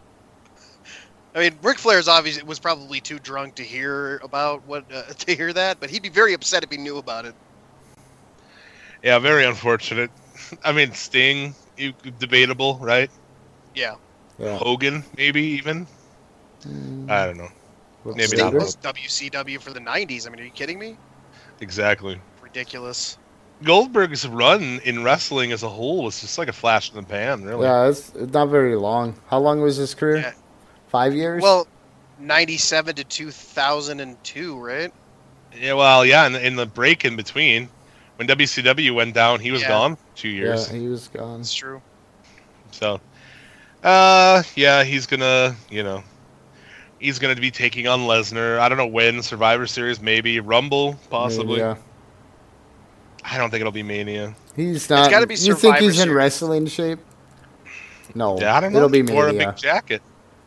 I mean, Ric Flair's obviously was probably too drunk to hear about to hear that, but he'd be very upset if he knew about it. Yeah, very unfortunate. I mean, Sting, debatable, right? Yeah. Hogan, maybe even. I don't know. Maybe Sting not. was WCW for the 90s. I mean, are you kidding me? Exactly. Ridiculous. Goldberg's run in wrestling as a whole was just like a flash in the pan, really. Yeah, it's not very long. How long was his career? Yeah. 5 years? Well, 97 to 2002, right? Yeah, well, yeah, in the break in between, when WCW went down, he was gone 2 years. Yeah, he was gone. That's true. So, he's gonna, he's gonna be taking on Lesnar. I don't know when, Survivor Series, maybe, Rumble, possibly. Yeah. I don't think it'll be Mania. He's not. It's gotta be you think Survivor he's in Series. wrestling shape? No. Yeah, I don't know. It'll be Or a Mania. big jacket.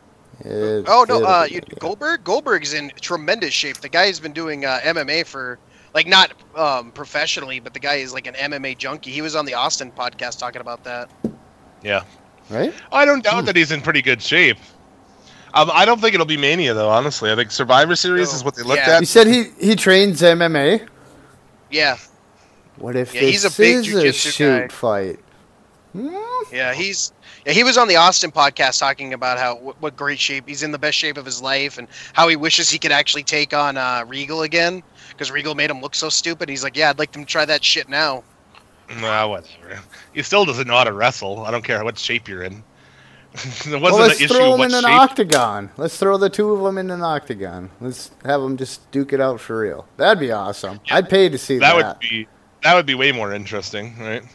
Goldberg? Goldberg's in tremendous shape. The guy has been doing MMA for, not professionally, but the guy is like an MMA junkie. He was on the Austin podcast talking about that. Yeah. Right? I don't doubt that he's in pretty good shape. I don't think it'll be Mania, though, honestly. I think Survivor Series is what they looked at. You said he trains MMA? Yeah. What if he's this a big is a jiu-jitsu shoot guy. fight? Yeah, he was on the Austin podcast talking about how what great shape he's in, the best shape of his life, and how he wishes he could actually take on Regal again because Regal made him look so stupid. He's like, yeah, I'd like them to try that shit now. Nah, whatever. He still doesn't know how to wrestle. I don't care what shape you're in. There wasn't Let's an issue throw of them what in an shape. octagon. Let's throw the two of them in an octagon. Let's have them just duke it out for real. That'd be awesome. Yeah. I'd pay to see that. That would be way more interesting, right?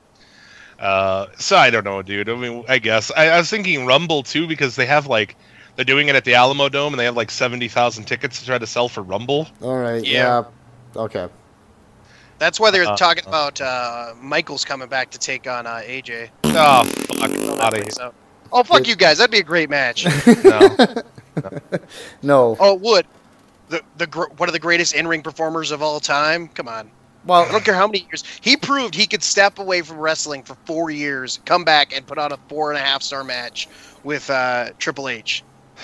So I don't know, dude. I mean, I guess I was thinking Rumble too because they have they're doing it at the Alamo Dome and they have 70,000 tickets to try to sell for Rumble. All right. Yeah. Okay. That's why they're talking about Michaels coming back to take on AJ. Oh, fuck. Out of here. Oh, fuck you guys. That'd be a great match. No. No. Oh, it would. One of the greatest in-ring performers of all time? Come on. Well, I don't care how many years. He proved he could step away from wrestling for 4 years, come back, and put on a 4.5-star match with Triple H.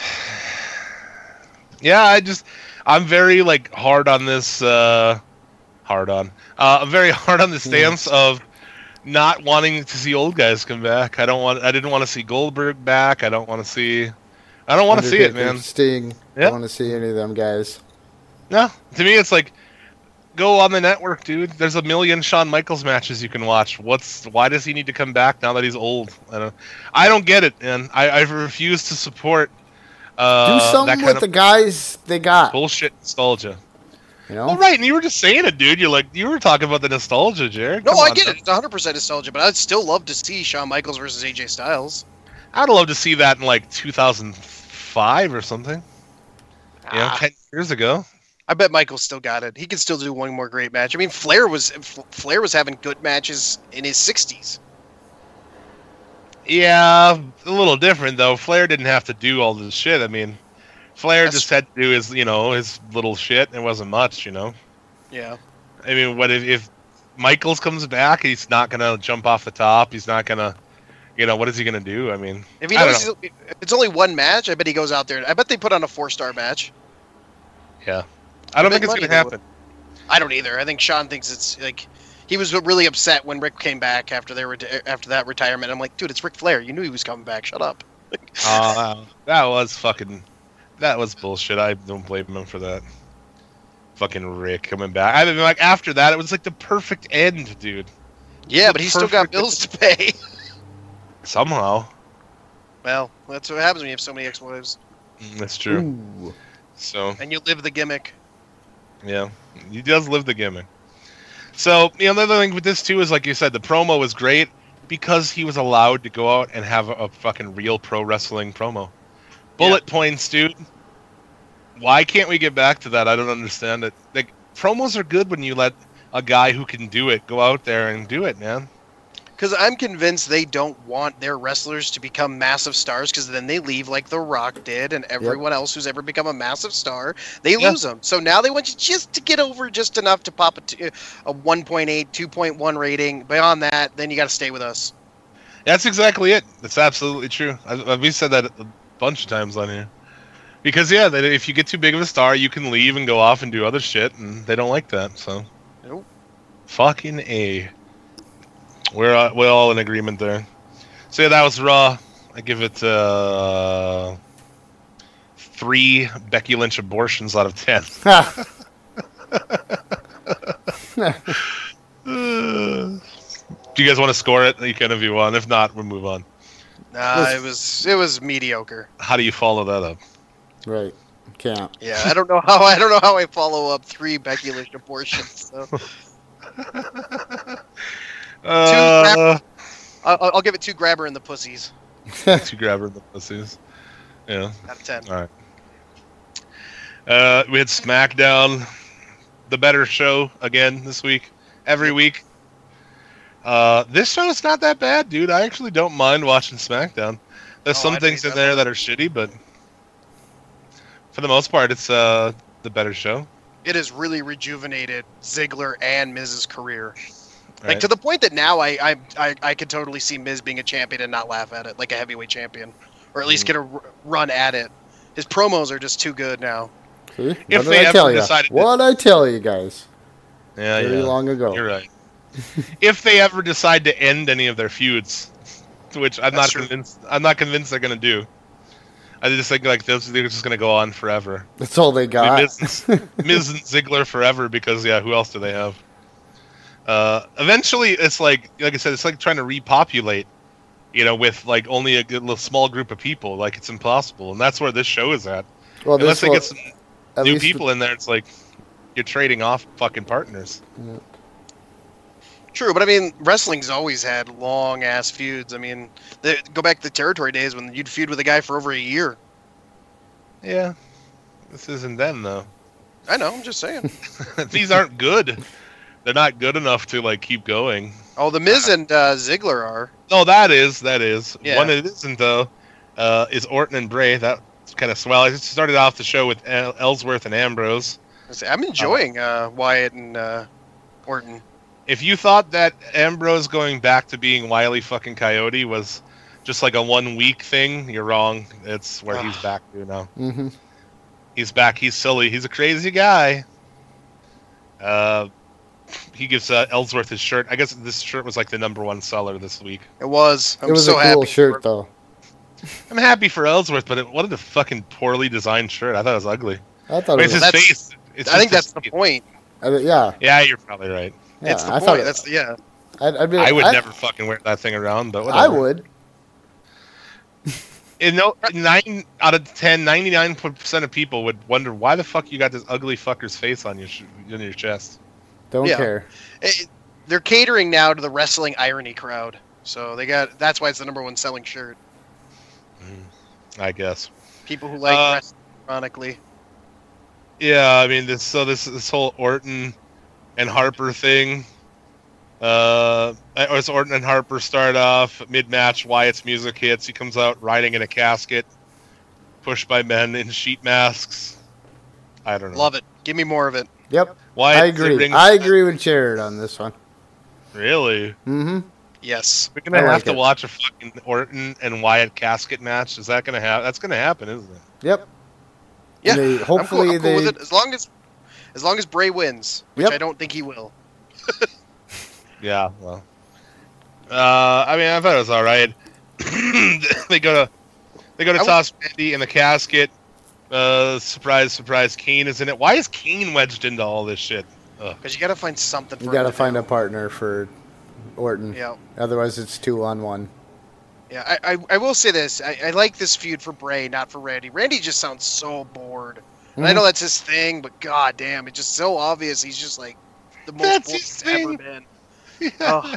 Yeah, I'm very hard on this. I'm very hard on the stance of not wanting to see old guys come back. I didn't want to see Goldberg back. I don't want to see it, man. Sting. Yeah. I want to see any of them guys. No, to me it's go on the network, dude. There's a million Shawn Michaels matches you can watch. Why does he need to come back now that he's old? I don't get it, man. I refuse to support Do something with the guys they got. Bullshit nostalgia. You know? Well, right, and you were just saying it, dude. You were talking about the nostalgia, Jared. No, Come I on, get it. It's 100% nostalgia, but I'd still love to see Shawn Michaels versus AJ Styles. I'd love to see that in 2005 or something. 10 years ago. I bet Michaels still got it. He could still do one more great match. I mean, Flair was having good matches in his 60s. Yeah, a little different though. Flair didn't have to do all this shit. I mean, Flair just had to do his, his little shit. It wasn't much, Yeah. I mean, what if Michaels comes back? He's not gonna jump off the top. He's not gonna, what is he going to do? I mean, if he knows if it's only one match, I bet he goes out there. I bet they put on a 4-star match. Yeah. I don't think it's going to happen. I don't either. I think Sean thinks it's like he was really upset when Rick came back after that retirement. I'm like, dude, it's Ric Flair. You knew he was coming back. Shut up. That was bullshit. I don't blame him for that. Fucking Rick coming back. I mean, like after that, it was like the perfect end, dude. Yeah, but he's still got bills to pay. Somehow. Well, that's what happens when you have so many ex-wives. That's true. Ooh. So. And you live the gimmick. Yeah, he does live the gimmick. So, the other thing with this too is, like you said, the promo was great because he was allowed to go out and have a fucking real pro wrestling promo. Bullet points, dude. Why can't we get back to that? I don't understand it. Like, promos are good when you let a guy who can do it go out there and do it, man. Because I'm convinced they don't want their wrestlers to become massive stars, because then they leave like The Rock did, and everyone else who's ever become a massive star, they lose them. So now they want you just to get over just enough to pop a 1.8, 2.1 rating. Beyond that, then you got to stay with us. That's exactly it. That's absolutely true. We've said that a bunch of times on here. Because, that if you get too big of a star, you can leave and go off and do other shit, and they don't like that, so. Nope. Fucking A. We're all in agreement there. So, that was Raw. I give it 3 Becky Lynch abortions out of 10. Do you guys want to score it? You can if you want. If not, we'll move on. Nah, it was mediocre. How do you follow that up? Right. Can't. Yeah, I don't know how I follow up 3 Becky Lynch abortions. So. I'll give it 2 grabber in the pussies. 2 grabber in the pussies. Yeah. Out of 10. All right. We had SmackDown, the better show again this week. Every week. This show is not that bad, dude. I actually don't mind watching SmackDown. There's some things in there that are shitty, but for the most part, it's the better show. It has really rejuvenated Ziggler and Miz's career. Right. Like, to the point that now I could totally see Miz being a champion and not laugh at it, like a heavyweight champion, or at least get a run at it. His promos are just too good now. See? What did I tell you? What I tell you guys? Yeah, Very long ago. You're right. If they ever decide to end any of their feuds, which I'm not convinced they're going to do. I just think like they're just going to go on forever. That's all they got. Miz and Ziggler forever because who else do they have? Eventually, it's like I said, it's like trying to repopulate, with like only a little small group of people. Like it's impossible, and that's where this show is at. Well, unless they get some new people in there, it's like you're trading off fucking partners. Yeah. True, but I mean, wrestling's always had long ass feuds. I mean, go back to the territory days when you'd feud with a guy for over a year. Yeah, this isn't them though. I know. I'm just saying. These aren't good. They're not good enough to like keep going. Oh, the Miz and Ziggler are. No, that is. Yeah. One it isn't though. Is Orton and Bray. That's kind of swell. I started off the show with Ellsworth and Ambrose. I'm enjoying Wyatt and Orton. If you thought that Ambrose going back to being Wile E. fucking Coyote was just like a 1 week thing, you're wrong. It's where he's back to now. Mm-hmm. He's back. He's silly. He's a crazy guy. He gives Ellsworth his shirt. I guess this shirt was like the #1 seller this week. It was. It was so a cool happy shirt, though. I'm happy for Ellsworth, but what a fucking poorly designed shirt. I thought it was ugly. I thought it's his face. I think that's the point. Yeah. Yeah, you're probably right. Yeah, it's the point. That's I would never fucking wear that thing around, but whatever. I would. 9 out of 10, 99% of people would wonder why the fuck you got this ugly fucker's face on your chest. Don't care. They're catering now to the wrestling irony crowd, so that's why it's the #1 selling shirt. I guess people who like wrestling ironically. Yeah, I mean this whole Orton and Harper thing. As Orton and Harper start off mid-match, Wyatt's music hits. He comes out riding in a casket, pushed by men in sheet masks. I don't know. Love it. Give me more of it. Yep. Wyatt, I agree. I agree with Jared on this one. Really? Mm-hmm. Yes. We're gonna have to watch a fucking Orton and Wyatt casket match. Is that gonna happen? That's gonna happen, isn't it? Yep. Yeah. Hopefully I'm cool with it as long as Bray wins, which I don't think he will. Yeah. Well. I mean, I thought it was all right. They go to toss Randy in the casket. Surprise, surprise! Kane is in it. Why is Kane wedged into all this shit? Because you got to find something. You got to find a partner for Orton. Yeah. Otherwise, it's 2-on-1. Yeah, I will say this. I like this feud for Bray, not for Randy. Randy just sounds so bored. And I know that's his thing, but god damn, it's just so obvious. He's just like the most bored he's ever been. Yeah.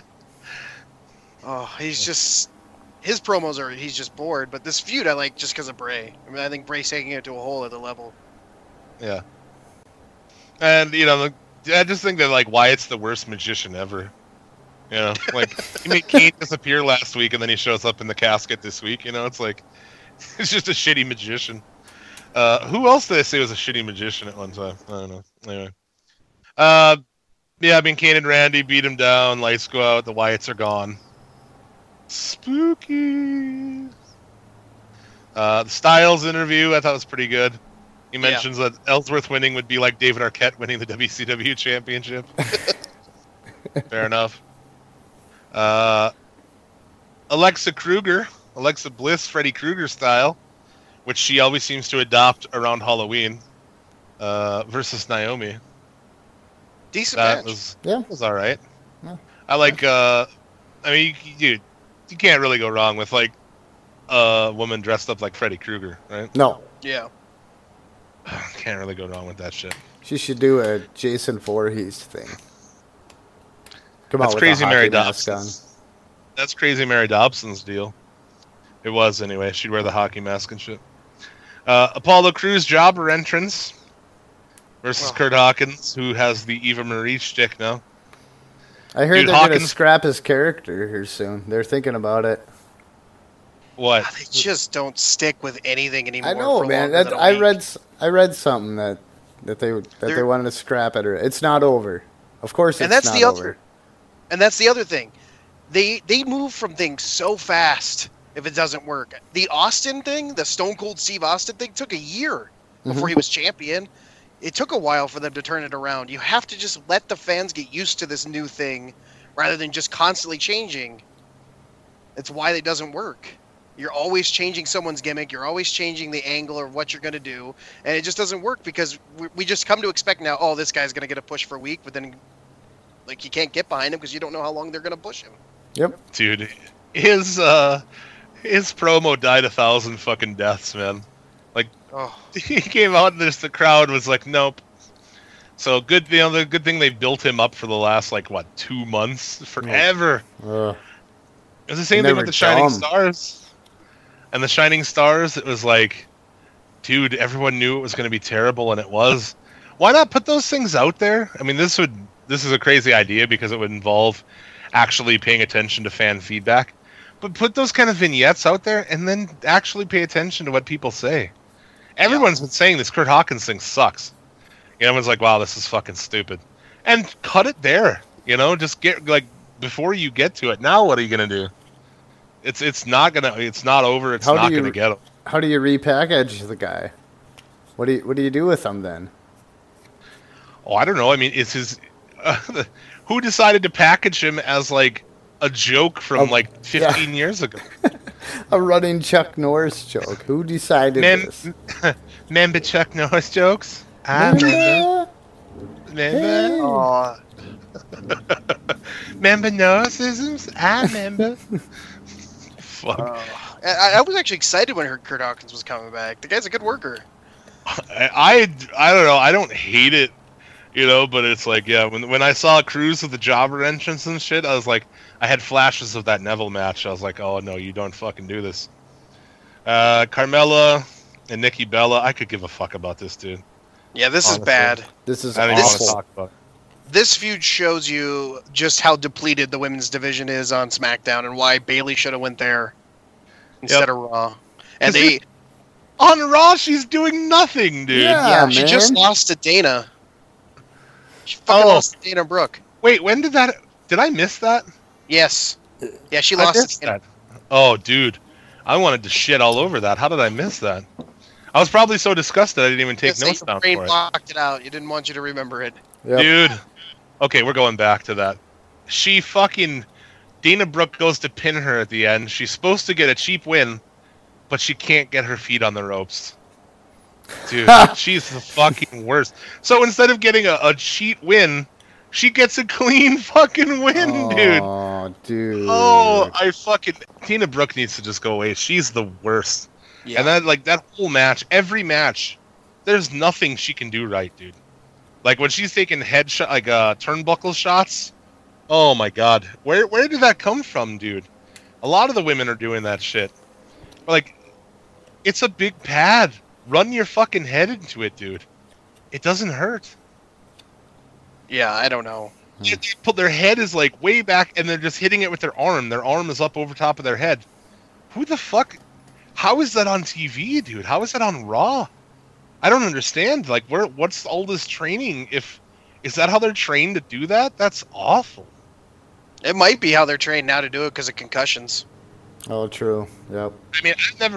He's just... His promos are... He's just bored. But this feud I like just because of Bray. I mean, I think Bray's taking it to a whole other level. Yeah. And, I just think that, like, Wyatt's the worst magician ever. You know, like, he made Kane disappear last week, and then he shows up in the casket this week. It's like... He's just a shitty magician. Who else did I say was a shitty magician at one time? I don't know. Anyway. Yeah, I mean, Kane and Randy beat him down. Lights go out. The Wyatts are gone. Spooky. The Styles interview, I thought was pretty good. He mentions that Ellsworth winning would be like David Arquette winning the WCW championship. Fair enough. Alexa Bliss, Freddy Krueger style, which she always seems to adopt around Halloween, versus Naomi. Decent match. Was all right. Yeah. I like. I mean, you can't really go wrong with like a woman dressed up like Freddy Krueger, right? No. Yeah. Can't really go wrong with that shit. She should do a Jason Voorhees thing. That's Crazy Mary Dobson. That's Crazy Mary Dobson's deal. It was anyway. She'd wear the hockey mask and shit. Apollo Crews jobber entrance versus Kurt Hawkins, who has the Eva Marie shtick now. I heard they're going to scrap his character here soon. They're thinking about it. What? They just don't stick with anything anymore. I know, man. I read something that they wanted to scrap it. It's not over. Of course, it's not over. And that's the other thing. They move from things so fast if it doesn't work. The Austin thing, the Stone Cold Steve Austin thing, took a year before he was champion. It took a while for them to turn it around. You have to just let the fans get used to this new thing rather than just constantly changing. It's why it doesn't work. You're always changing someone's gimmick. You're always changing the angle of what you're going to do. And it just doesn't work because we just come to expect now, oh, this guy's going to get a push for a week, but then like you can't get behind him because you don't know how long they're going to push him. Yep. Dude, his promo died 1,000 fucking deaths, man. Like, he came out and the crowd was like, nope. So good, the good thing they built him up for the last 2 months, forever. It was the same thing with the Shining Stars. And the Shining Stars, it was like, dude, everyone knew it was going to be terrible, and it was. Why not put those things out there? I mean, this is a crazy idea because it would involve actually paying attention to fan feedback. But put those kind of vignettes out there and then actually pay attention to what people say. Everyone's been saying this Kurt Hawkins thing sucks. Everyone's like, wow, this is fucking stupid. And cut it there. Just get, before you get to it. Now what are you going to do? It's not over. It's not going to get him. How do you repackage the guy? What do you do with him then? Oh, I don't know. I mean, it's his... who decided to package him as, a joke from, 15 years ago? A running Chuck Norris joke. Who decided this? Remember Chuck Norris jokes? Remember? Aw. Remember Norrisisms? I remember. Fuck. I was actually excited when I heard Kurt Hawkins was coming back. The guy's a good worker. I don't know. I don't hate it, but it's like, yeah, when I saw Cruz with the jobber entrance and shit, I was like, I had flashes of that Neville match. I was like, oh no, you don't fucking do this. Carmella and Nikki Bella, I could give a fuck about this, dude. Yeah, this is bad. This is awful. This feud shows you just how depleted the women's division is on SmackDown and why Bayley should have went there instead of Raw. And on Raw, she's doing nothing, dude. Yeah, she just lost to Dana. She fucking lost to Dana Brooke. Wait, when did that... Did I miss that? Yes. Yeah, she I lost. missed that. Oh, dude. I wanted to shit all over that. How did I miss that? I was probably so disgusted I didn't even take notes down for brain it. blocked it out. You didn't want you to remember it. Yep. Dude. Okay, we're going back to that. Dana Brooke goes to pin her at the end. She's supposed to get a cheap win, but she can't get her feet on the ropes. Dude, she's the fucking worst. So instead of getting a cheat win, she gets a clean fucking win, dude. Oh, dude. Oh, Dana Brooke needs to just go away. She's the worst. Yeah. And that whole match, every match, there's nothing she can do right, dude. Like when she's taking turnbuckle shots. Oh my god, where did that come from, dude? A lot of the women are doing that shit. Like, it's a big pad. Run your fucking head into it, dude. It doesn't hurt. Yeah, I don't know. Their head is like way back, and they're just hitting it with their arm. Their arm is up over top of their head. Who the fuck? How is that on TV, dude? How is that on Raw? I don't understand. Like, what's all this training? Is that how they're trained to do that? That's awful. It might be how they're trained now to do it because of concussions. Oh, true. Yep. I mean,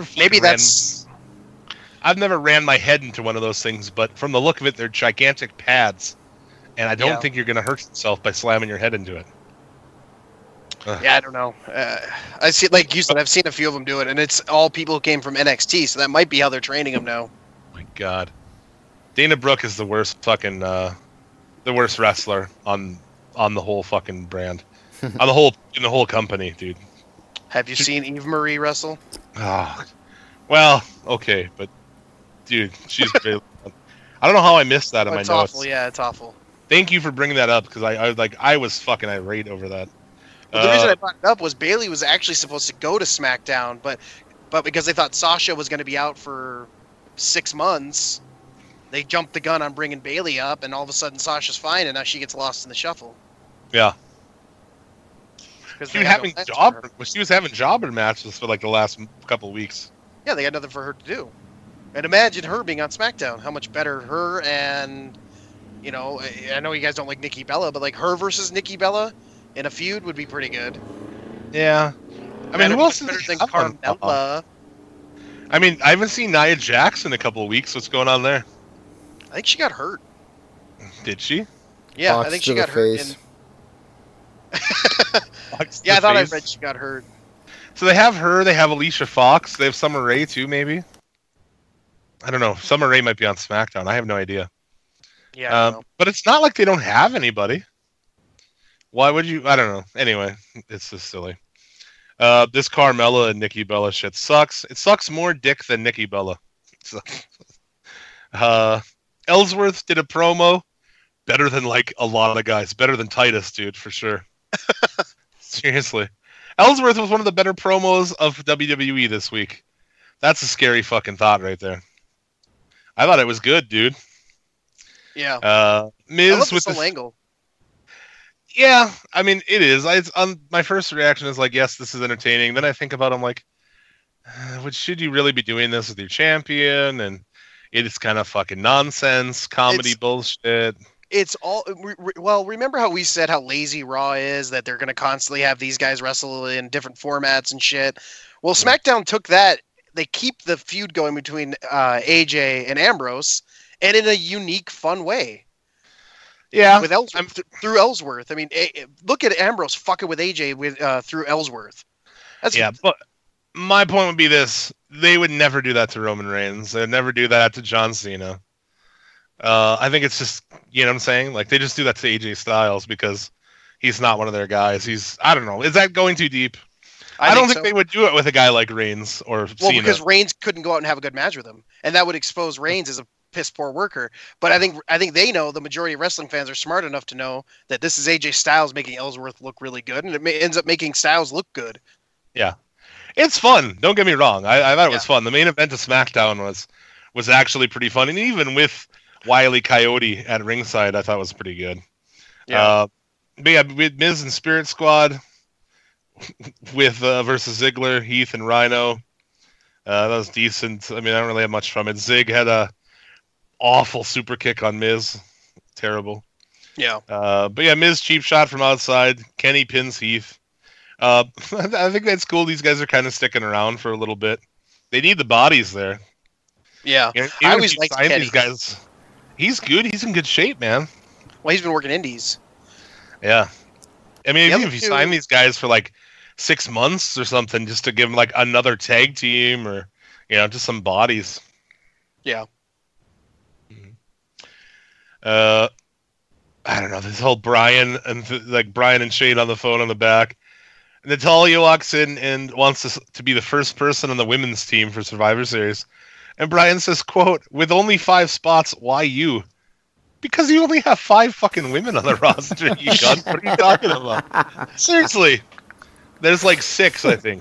I've never ran my head into one of those things, but from the look of it, they're gigantic pads, and I don't think you're going to hurt yourself by slamming your head into it. Yeah, I don't know. I see, like you said, I've seen a few of them do it, and it's all people who came from NXT, so that might be how they're training them now. Oh my God, Dana Brooke is the worst fucking, the worst wrestler on the whole fucking brand, in the whole company, dude. Have you seen Eve Marie wrestle? Oh, well, okay, but dude, she's really, I don't know how I missed that in my notes. It's awful. Yeah, it's awful. Thank you for bringing that up because I was fucking irate over that. Well, the reason I brought it up was Bayley was actually supposed to go to SmackDown, but because they thought Sasha was going to be out for 6 months, they jumped the gun on bringing Bayley up, and all of a sudden Sasha's fine, and now she gets lost in the shuffle. Yeah. She was having jobber matches for like the last couple of weeks. Yeah, they had nothing for her to do. And imagine her being on SmackDown. How much better her and, I know you guys don't like Nikki Bella, but like her versus Nikki Bella in a feud would be pretty good. Yeah. I mean, who else is better than Carmella? I mean, I haven't seen Nia Jax in a couple of weeks. What's going on there? I think she got hurt. Did she? Yeah, I think she got hurt. Yeah, I thought I read she got hurt. So they have her, they have Alicia Fox, they have Summer Rae too, maybe? I don't know. Summer Rae might be on SmackDown. I have no idea. Yeah, I don't know. But it's not like they don't have anybody. Why would you? I don't know. Anyway, it's just silly. This Carmella and Nikki Bella shit sucks. It sucks more dick than Nikki Bella. Ellsworth did a promo. Better than like a lot of guys. Better than Titus, dude, for sure. Seriously. Ellsworth was one of the better promos of WWE this week. That's a scary fucking thought right there. I thought it was good, dude. Yeah. Miz I love with this whole angle. Yeah, I mean, it is. My first reaction is like, yes, this is entertaining. Then I think about it, I'm like, should you really be doing this with your champion? And it is kind of fucking nonsense, comedy bullshit. It's all remember how we said how lazy Raw is, that they're going to constantly have these guys wrestle in different formats and shit. Well, SmackDown took that. They keep the feud going between AJ and Ambrose, and in a unique, fun way. Yeah, with through Ellsworth. I mean, look at Ambrose fucking with AJ through Ellsworth. But my point would be this: they would never do that to Roman Reigns. They would never do that to John Cena. I think it's just, you know what I'm saying? Like, they just do that to AJ Styles because he's not one of their guys. I don't know. Is that going too deep? I don't think they would do it with a guy like Reigns or Cena. Well, because Reigns couldn't go out and have a good match with him, and that would expose Reigns as a piss poor worker. But I think they know, the majority of wrestling fans are smart enough to know that this is AJ Styles making Ellsworth look really good, and it ends up making Styles look good. Yeah, it's fun. Don't get me wrong. I thought it was fun. The main event of SmackDown was actually pretty fun, and even with Wile E. Coyote at ringside, I thought was pretty good. Yeah. But yeah, with Miz and Spirit Squad with versus Ziggler, Heath, and Rhino, that was decent. I mean, I don't really have much from it. Zig had a awful super kick on Miz. Terrible. Yeah. But yeah, Miz cheap shot from outside. Kenny pins Heath. I think that's cool. These guys are kind of sticking around for a little bit. They need the bodies there. Yeah, I always liked Kenny. These guys. He's good. He's in good shape, man. Well, he's been working indies. Yeah, I mean, even if you sign these guys for like 6 months or something, just to give them like another tag team or just some bodies. Yeah. I don't know, this whole Brian and Shane on the phone on the back. Natalya walks in and wants to be the first person on the women's team for Survivor Series. And Brian says, quote, "With only 5 spots, why you?" Because you only have 5 fucking women on the roster, you cunt. What are you talking about? Seriously. There's like 6, I think.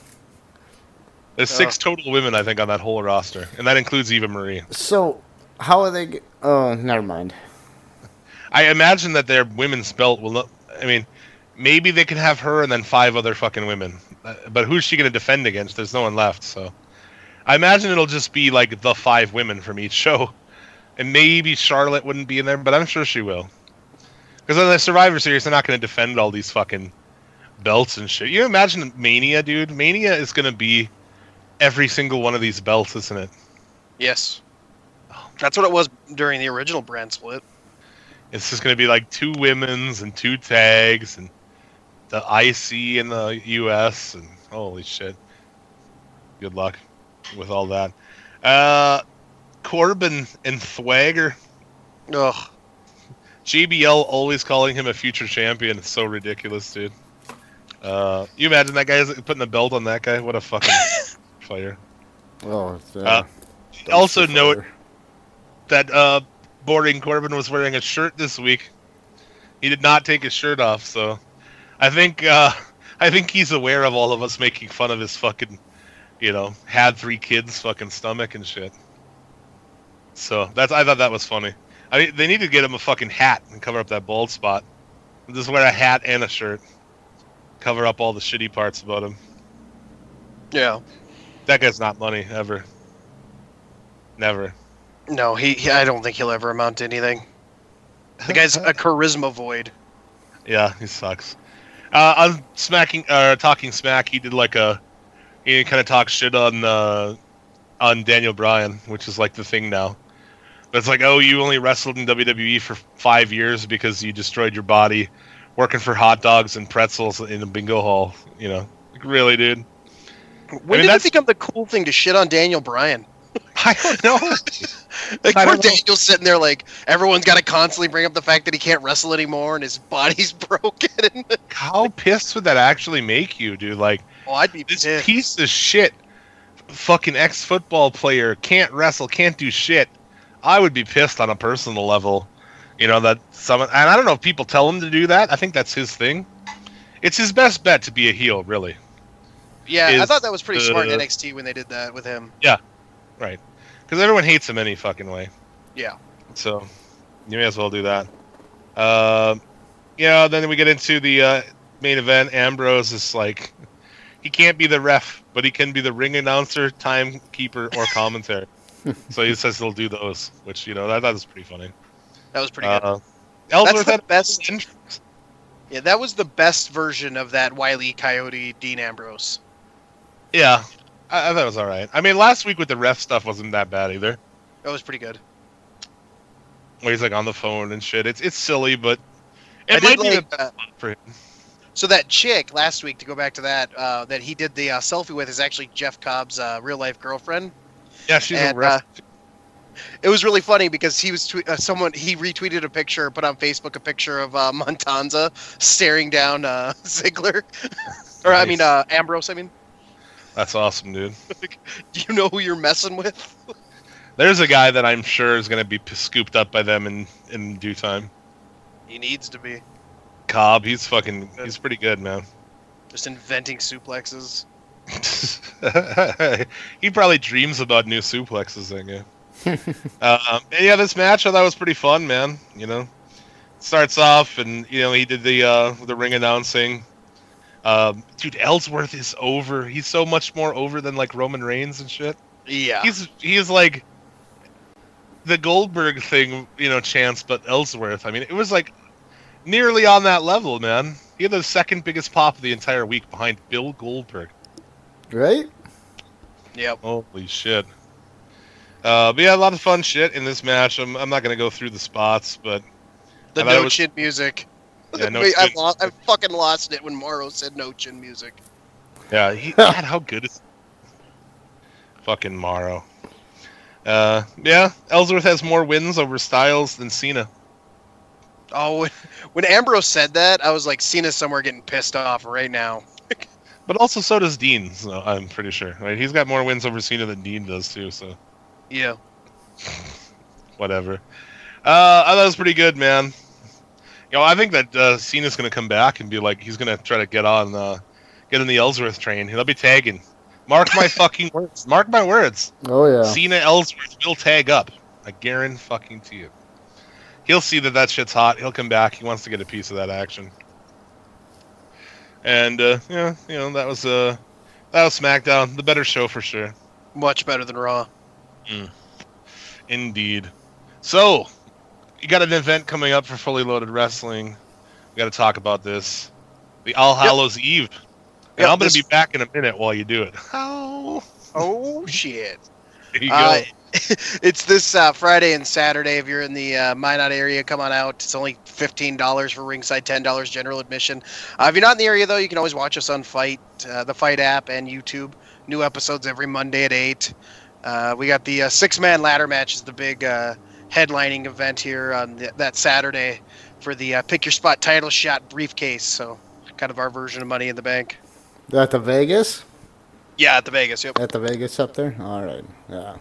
There's 6 total women, I think, on that whole roster. And that includes Eva Marie. So, how are they... Oh, never mind. I imagine that their women's belt will not... I mean, maybe they can have her and then 5 other fucking women. But who's she going to defend against? There's no one left, so... I imagine it'll just be like the 5 women from each show. And maybe Charlotte wouldn't be in there, but I'm sure she will. Because on the Survivor Series, they're not going to defend all these fucking belts and shit. You imagine Mania, dude? Mania is going to be every single one of these belts, isn't it? Yes. That's what it was during the original brand split. It's just going to be like 2 women's and 2 tags and the IC in the US and holy shit. Good luck with all that. Corbin and Thwagger. Ugh. JBL always calling him a future champion. It's so ridiculous, dude. You imagine that guy putting a belt on that guy? What a fucking fighter. Oh, also note that Boring Corbin was wearing a shirt this week. He did not take his shirt off, so I think he's aware of all of us making fun of his fucking, had 3 kids fucking stomach and shit. So I thought that was funny. I mean, they need to get him a fucking hat and cover up that bald spot. Just wear a hat and a shirt. Cover up all the shitty parts about him. Yeah. That guy's not money, ever. Never. No, I don't think he'll ever amount to anything. The guy's a charisma void. Yeah, he sucks. On Talking Smack, he did he kind of talked shit on Daniel Bryan, which is like the thing now. But it's like, oh, you only wrestled in WWE for 5 years because you destroyed your body working for hot dogs and pretzels in a bingo hall. Like, really, dude? When did it become the cool thing to shit on Daniel Bryan? I don't know. Poor Daniel's sitting there like, everyone's got to constantly bring up the fact that he can't wrestle anymore and his body's broken. How pissed would that actually make you, dude? Like, I'd be this pissed. Piece of shit fucking ex-football player can't wrestle, can't do shit. I would be pissed on a personal level. That someone, and I don't know if people tell him to do that. I think that's his thing. It's his best bet to be a heel, really. Yeah, I thought that was pretty smart in NXT when they did that with him. Yeah, right. Because everyone hates him any fucking way. Yeah. So, you may as well do that. Then we get into the main event. Ambrose is like, he can't be the ref, but he can be the ring announcer, timekeeper, or commentary. So he says he'll do those, which, I thought was pretty funny. That was pretty good. Ellsworth That's the best. Yeah, that was the best version of that Wile E. Coyote Dean Ambrose. Yeah, I thought it was all right. I mean, last week with the ref stuff wasn't that bad either. That was pretty good. Where he's like on the phone and shit. It's silly, but it might be for him. So that chick last week, to go back to that, that he did the selfie with is actually Jeff Cobb's real life girlfriend. Yeah, she's a ref. It was really funny because he was he retweeted a picture, put on Facebook a picture of Montanza staring down Ziggler, or nice. I mean Ambrose. I mean, that's awesome, dude. Do you know who you're messing with? There's a guy that I'm sure is going to be scooped up by them in due time. He needs to be. Cobb, he's pretty good, man. Just inventing suplexes. He probably dreams about new suplexes, that guy. And yeah, this match I thought was pretty fun, man. Starts off and he did the ring announcing. Dude, Ellsworth is over. He's so much more over than like Roman Reigns and shit. Yeah, he's like the Goldberg thing, chance, but Ellsworth. I mean, it was like nearly on that level, man. He had the second biggest pop of the entire week behind Bill Goldberg. Right? Yep. Holy shit. But yeah, a lot of fun shit in this match. I'm not going to go through the spots, but... The no chin music. Yeah, no Wait, chin. I fucking lost it when Morrow said no chin music. Yeah, God, how good is... Fucking Morrow. Yeah, Ellsworth has more wins over Styles than Cena. Oh, when Ambrose said that, I was like, Cena's somewhere getting pissed off right now. But also so does Dean, so I'm pretty sure. Right? He's got more wins over Cena than Dean does, too, so... Yeah. Whatever. I thought it was pretty good, man. You know, I think that Cena's going to come back and be like, he's going to try to get in the Ellsworth train. He'll be tagging. Mark my fucking words. Mark my words. Oh, yeah. Cena Ellsworth will tag up. I guarantee you. He'll see that shit's hot. He'll come back. He wants to get a piece of that action. And, yeah, you know, that was SmackDown. The better show for sure. Much better than Raw. Indeed. So, you got an event coming up for Fully Loaded Wrestling. We got to talk about this. The All Hallows Eve. And I'm going to be back in a minute while you do it. Oh, shit. There you go. It's this Friday and Saturday. If you're in the Minot area, come on out. It's only $15 for ringside, $10 general admission. If you're not in the area, though, you can always watch us on the Fight app and YouTube. New episodes every Monday at 8. We got the 6-man ladder match is the big headlining event here on that Saturday for the Pick Your Spot title shot briefcase. So kind of our version of Money in the Bank. At the Vegas? Yeah, at the Vegas, yep. At the Vegas up there? All right, yeah.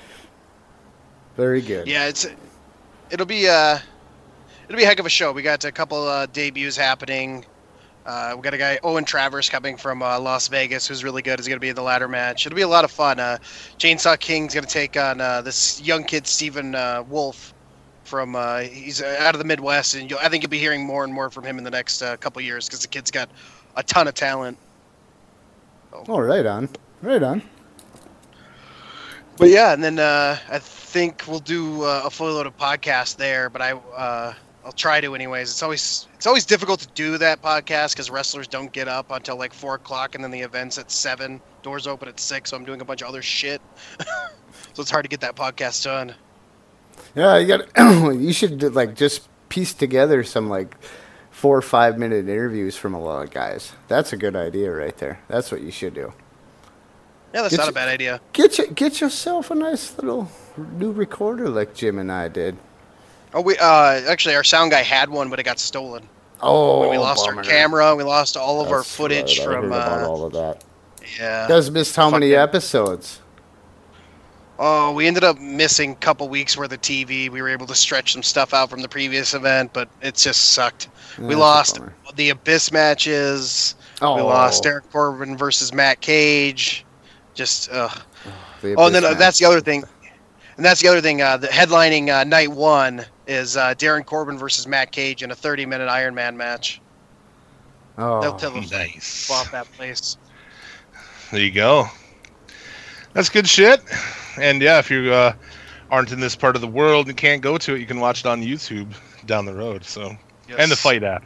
Very good. Yeah, it'll be a heck of a show. We got a couple debuts happening. We got a guy, Owen Travers, coming from Las Vegas, who's really good. He's going to be in the ladder match. It'll be a lot of fun. Chainsaw King's going to take on this young kid, Stephen Wolf, from he's out of the Midwest, and I think you'll be hearing more and more from him in the next couple years because the kid's got a ton of talent. Oh, right on. Right on. But yeah, and then I think we'll do a fully loaded podcast there, but I'll try to anyways. It's always difficult to do that podcast because wrestlers don't get up until like 4 o'clock, and then the event's at 7. Doors open at 6, so I'm doing a bunch of other shit. So it's hard to get that podcast done. Yeah, you should like just piece together some like 4 or 5 minute interviews from a lot of guys. That's a good idea right there. That's what you should do. Yeah, that's not a bad idea. Get yourself a nice little new recorder like Jim and I did. Oh, we actually our sound guy had one, but it got stolen. Oh, when we lost bummer. our camera, we lost all of our footage right. from. I heard about all of that. Yeah. You guys missed how many episodes? Oh, we ended up missing a couple weeks worth of TV. We were able to stretch some stuff out from the previous event, but it just sucked. We lost the Abyss matches. Oh. We lost Derek Corbin versus Matt Cage. Just and then that's the other thing. And that's the other thing. The headlining night 1 is Darren Corbin versus Matt Cage in a 30-minute Iron Man match. Oh, they'll tell them nice. off that place. There you go. That's good shit. And yeah, if you aren't in this part of the world and can't go to it, you can watch it on YouTube down the road. So, yes. And the Fight app.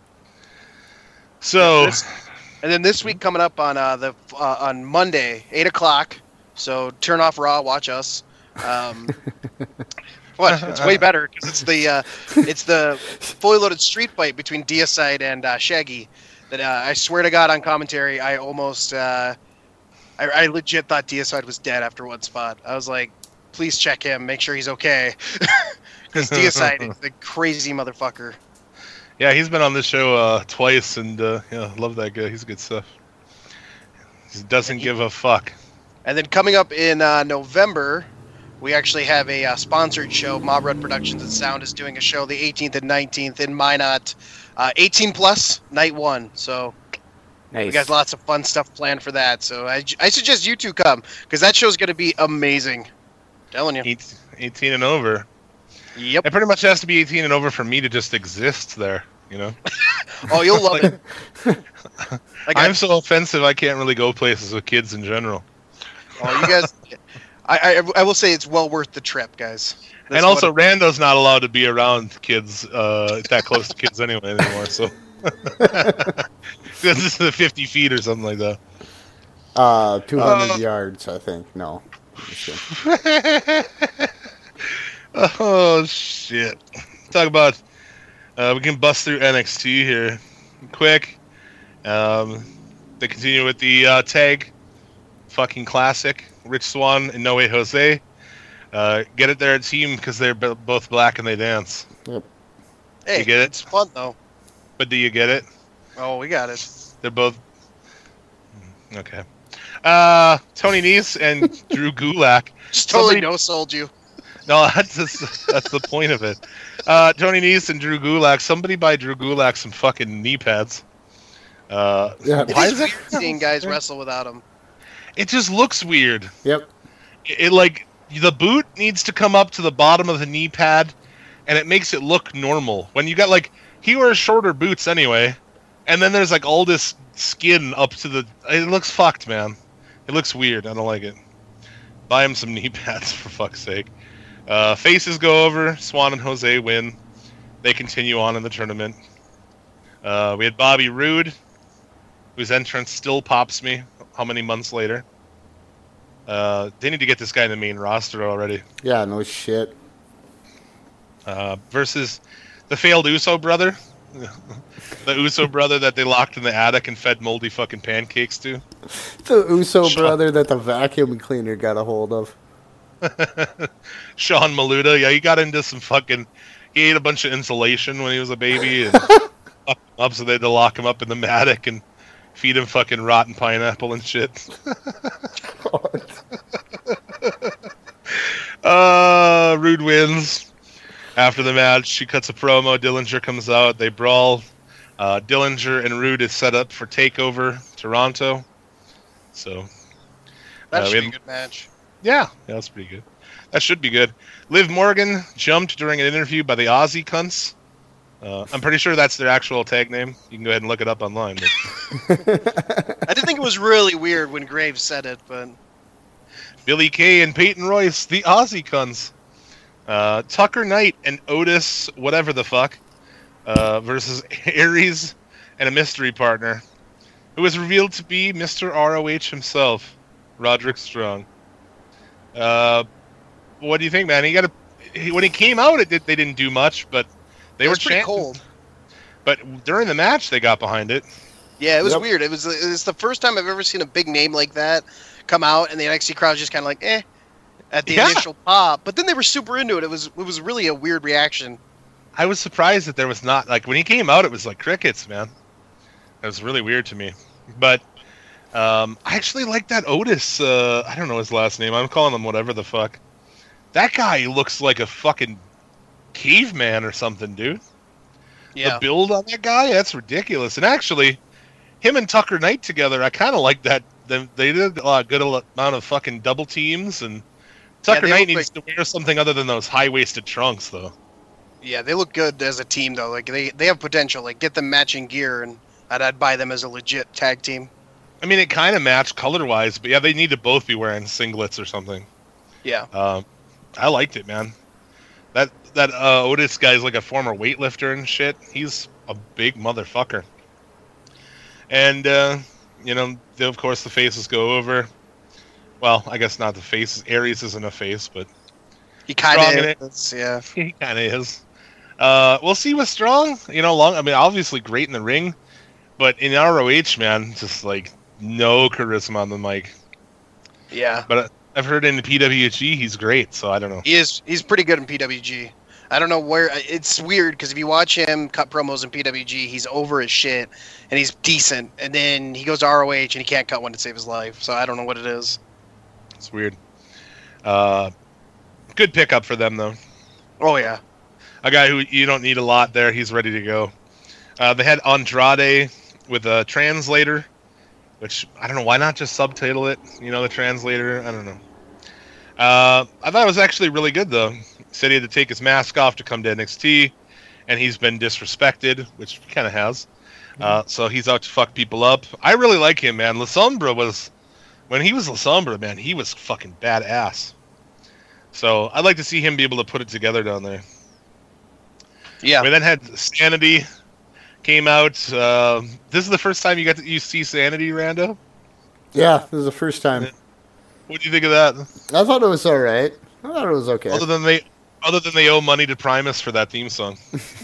So, and then this week coming up on on Monday, 8 o'clock. So turn off Raw, watch us. What? It's way better because it's the fully loaded street fight between Deicide and Shaggy. That I swear to God on commentary, I almost I legit thought Deicide was dead after one spot. I was like, please check him, make sure he's okay, because Deicide is the crazy motherfucker. Yeah, he's been on this show twice, and yeah, love that guy. He's good stuff. He doesn't give a fuck. And then coming up in November, we actually have a sponsored show. Mob Run Productions and Sound is doing a show the 18th and 19th in Minot. 18 plus, night 1. So nice. We got lots of fun stuff planned for that. So I suggest you two come, because that show's going to be amazing. I'm telling you. 18 and over. Yep. It pretty much has to be 18 and over for me to just exist there, you know? Oh, you'll love it. I'm so offensive I can't really go places with kids in general. Oh, you guys... I will say it's well worth the trip, guys. And also, Rando's not allowed to be around kids that close to kids anymore. So this is 50 feet or something like that. 200 yards, I think. No. Oh shit! Talk about we can bust through NXT here quick. They continue with the tag fucking classic. Rich Swann and No Way Jose. Get it there, team, because they're both black and they dance. Yep. Hey, you get it? It's fun though. But do you get it? Oh, we got it. They're both okay. Tony Nese and Drew Gulak. Just totally no-sold you. No, that's the point of it. Tony Nese and Drew Gulak. Somebody buy Drew Gulak some fucking knee pads. Yeah. Why is it seeing guys wrestle without them? It just looks weird. Yep. It like the boot needs to come up to the bottom of the knee pad, and it makes it look normal. When you got like he wears shorter boots anyway, and then there's like all this skin up to the. It looks fucked, man. It looks weird. I don't like it. Buy him some knee pads for fuck's sake. Faces go over. Swann and Jose win. They continue on in the tournament. We had Bobby Roode, whose entrance still pops me. How many months later? They need to get this guy in the main roster already. Yeah, no shit. Versus the failed Uso brother. The Uso brother that they locked in the attic and fed moldy fucking pancakes to. The Uso brother that the vacuum cleaner got a hold of. Sean Maluda, yeah, he got into some fucking... He ate a bunch of insulation when he was a baby and up, so they had to lock him up in the attic and feed him fucking rotten pineapple and shit. Rude wins. After the match, she cuts a promo. Dillinger comes out. They brawl. Dillinger and Rude is set up for TakeOver Toronto. So that should be a good match. Yeah, that's pretty good. That should be good. Liv Morgan jumped during an interview by the Aussie Cunts. I'm pretty sure that's their actual tag name. You can go ahead and look it up online. But... I did think it was really weird when Graves said it, but... Billy Kay and Peyton Royce, the Aussie Cunts. Tucker Knight and Otis, whatever the fuck, versus Aries and a mystery partner, who was revealed to be Mr. ROH himself, Roderick Strong. What do you think, man? When he came out, they didn't do much, but they were pretty cold. But during the match, they got behind it. Yeah, it was weird. It was the first time I've ever seen a big name like that come out, and the NXT crowd was just kind of like, eh, at the initial pop. But then they were super into it. It was really a weird reaction. I was surprised that there was not, like, when he came out, it was like crickets, man. It was really weird to me. But I actually like that Otis, I don't know his last name. I'm calling him whatever the fuck. That guy looks like a fucking caveman or something, dude. Yeah. The build on that guy, that's ridiculous. And actually, him and Tucker Knight together, I kind of like that. They did a good amount of fucking double teams, and Tucker Knight needs to wear something other than those high-waisted trunks, though. Yeah, they look good as a team, though. Like they have potential. Like, get them matching gear, and I'd buy them as a legit tag team. I mean, it kind of matched color-wise, but yeah, they need to both be wearing singlets or something. Yeah. I liked it, man. That Otis guy's like a former weightlifter and shit. He's a big motherfucker. And, of course, the faces go over. Well, I guess not the faces. Aries isn't a face, but... He kind of is, yeah. He kind of is. We'll see with Strong. Obviously great in the ring, but in ROH, man, just, like, no charisma on the mic. Yeah. But I've heard in the PWG he's great, so I don't know. He's pretty good in PWG. I don't know where... It's weird, because if you watch him cut promos in PWG, he's over his shit, and he's decent, and then he goes to ROH, and he can't cut one to save his life, so I don't know what it is. It's weird. Good pickup for them, though. Oh, yeah. A guy who you don't need a lot there. He's ready to go. They had Andrade with a translator, which, I don't know, why not just subtitle it? The translator? I don't know. I thought it was actually really good, though. He said he had to take his mask off to come to NXT, and he's been disrespected, which he kind of has. So he's out to fuck people up. I really like him, man. La Sombra when he was La Sombra, man, he was fucking badass. So I'd like to see him be able to put it together down there. Yeah. We then had Sanity came out. This is the first time you see Sanity, Rando? Yeah, this is the first time. What do you think of that? I thought it was all right. I thought it was okay. Other than they owe money to Primus for that theme song.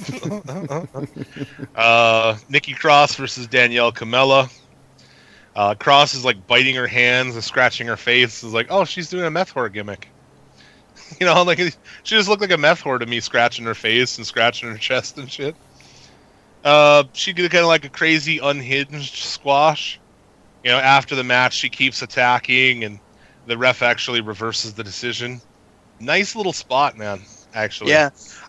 Nikki Cross versus Danielle Camella. Cross is like biting her hands and scratching her face. Is like, oh, she's doing a meth whore gimmick. You know, like she just looked like a meth whore to me, scratching her face and scratching her chest and shit. She did kind of like a crazy unhinged squash. You know, after the match, she keeps attacking, and the ref actually reverses the decision. Nice little spot, man. Actually, yeah.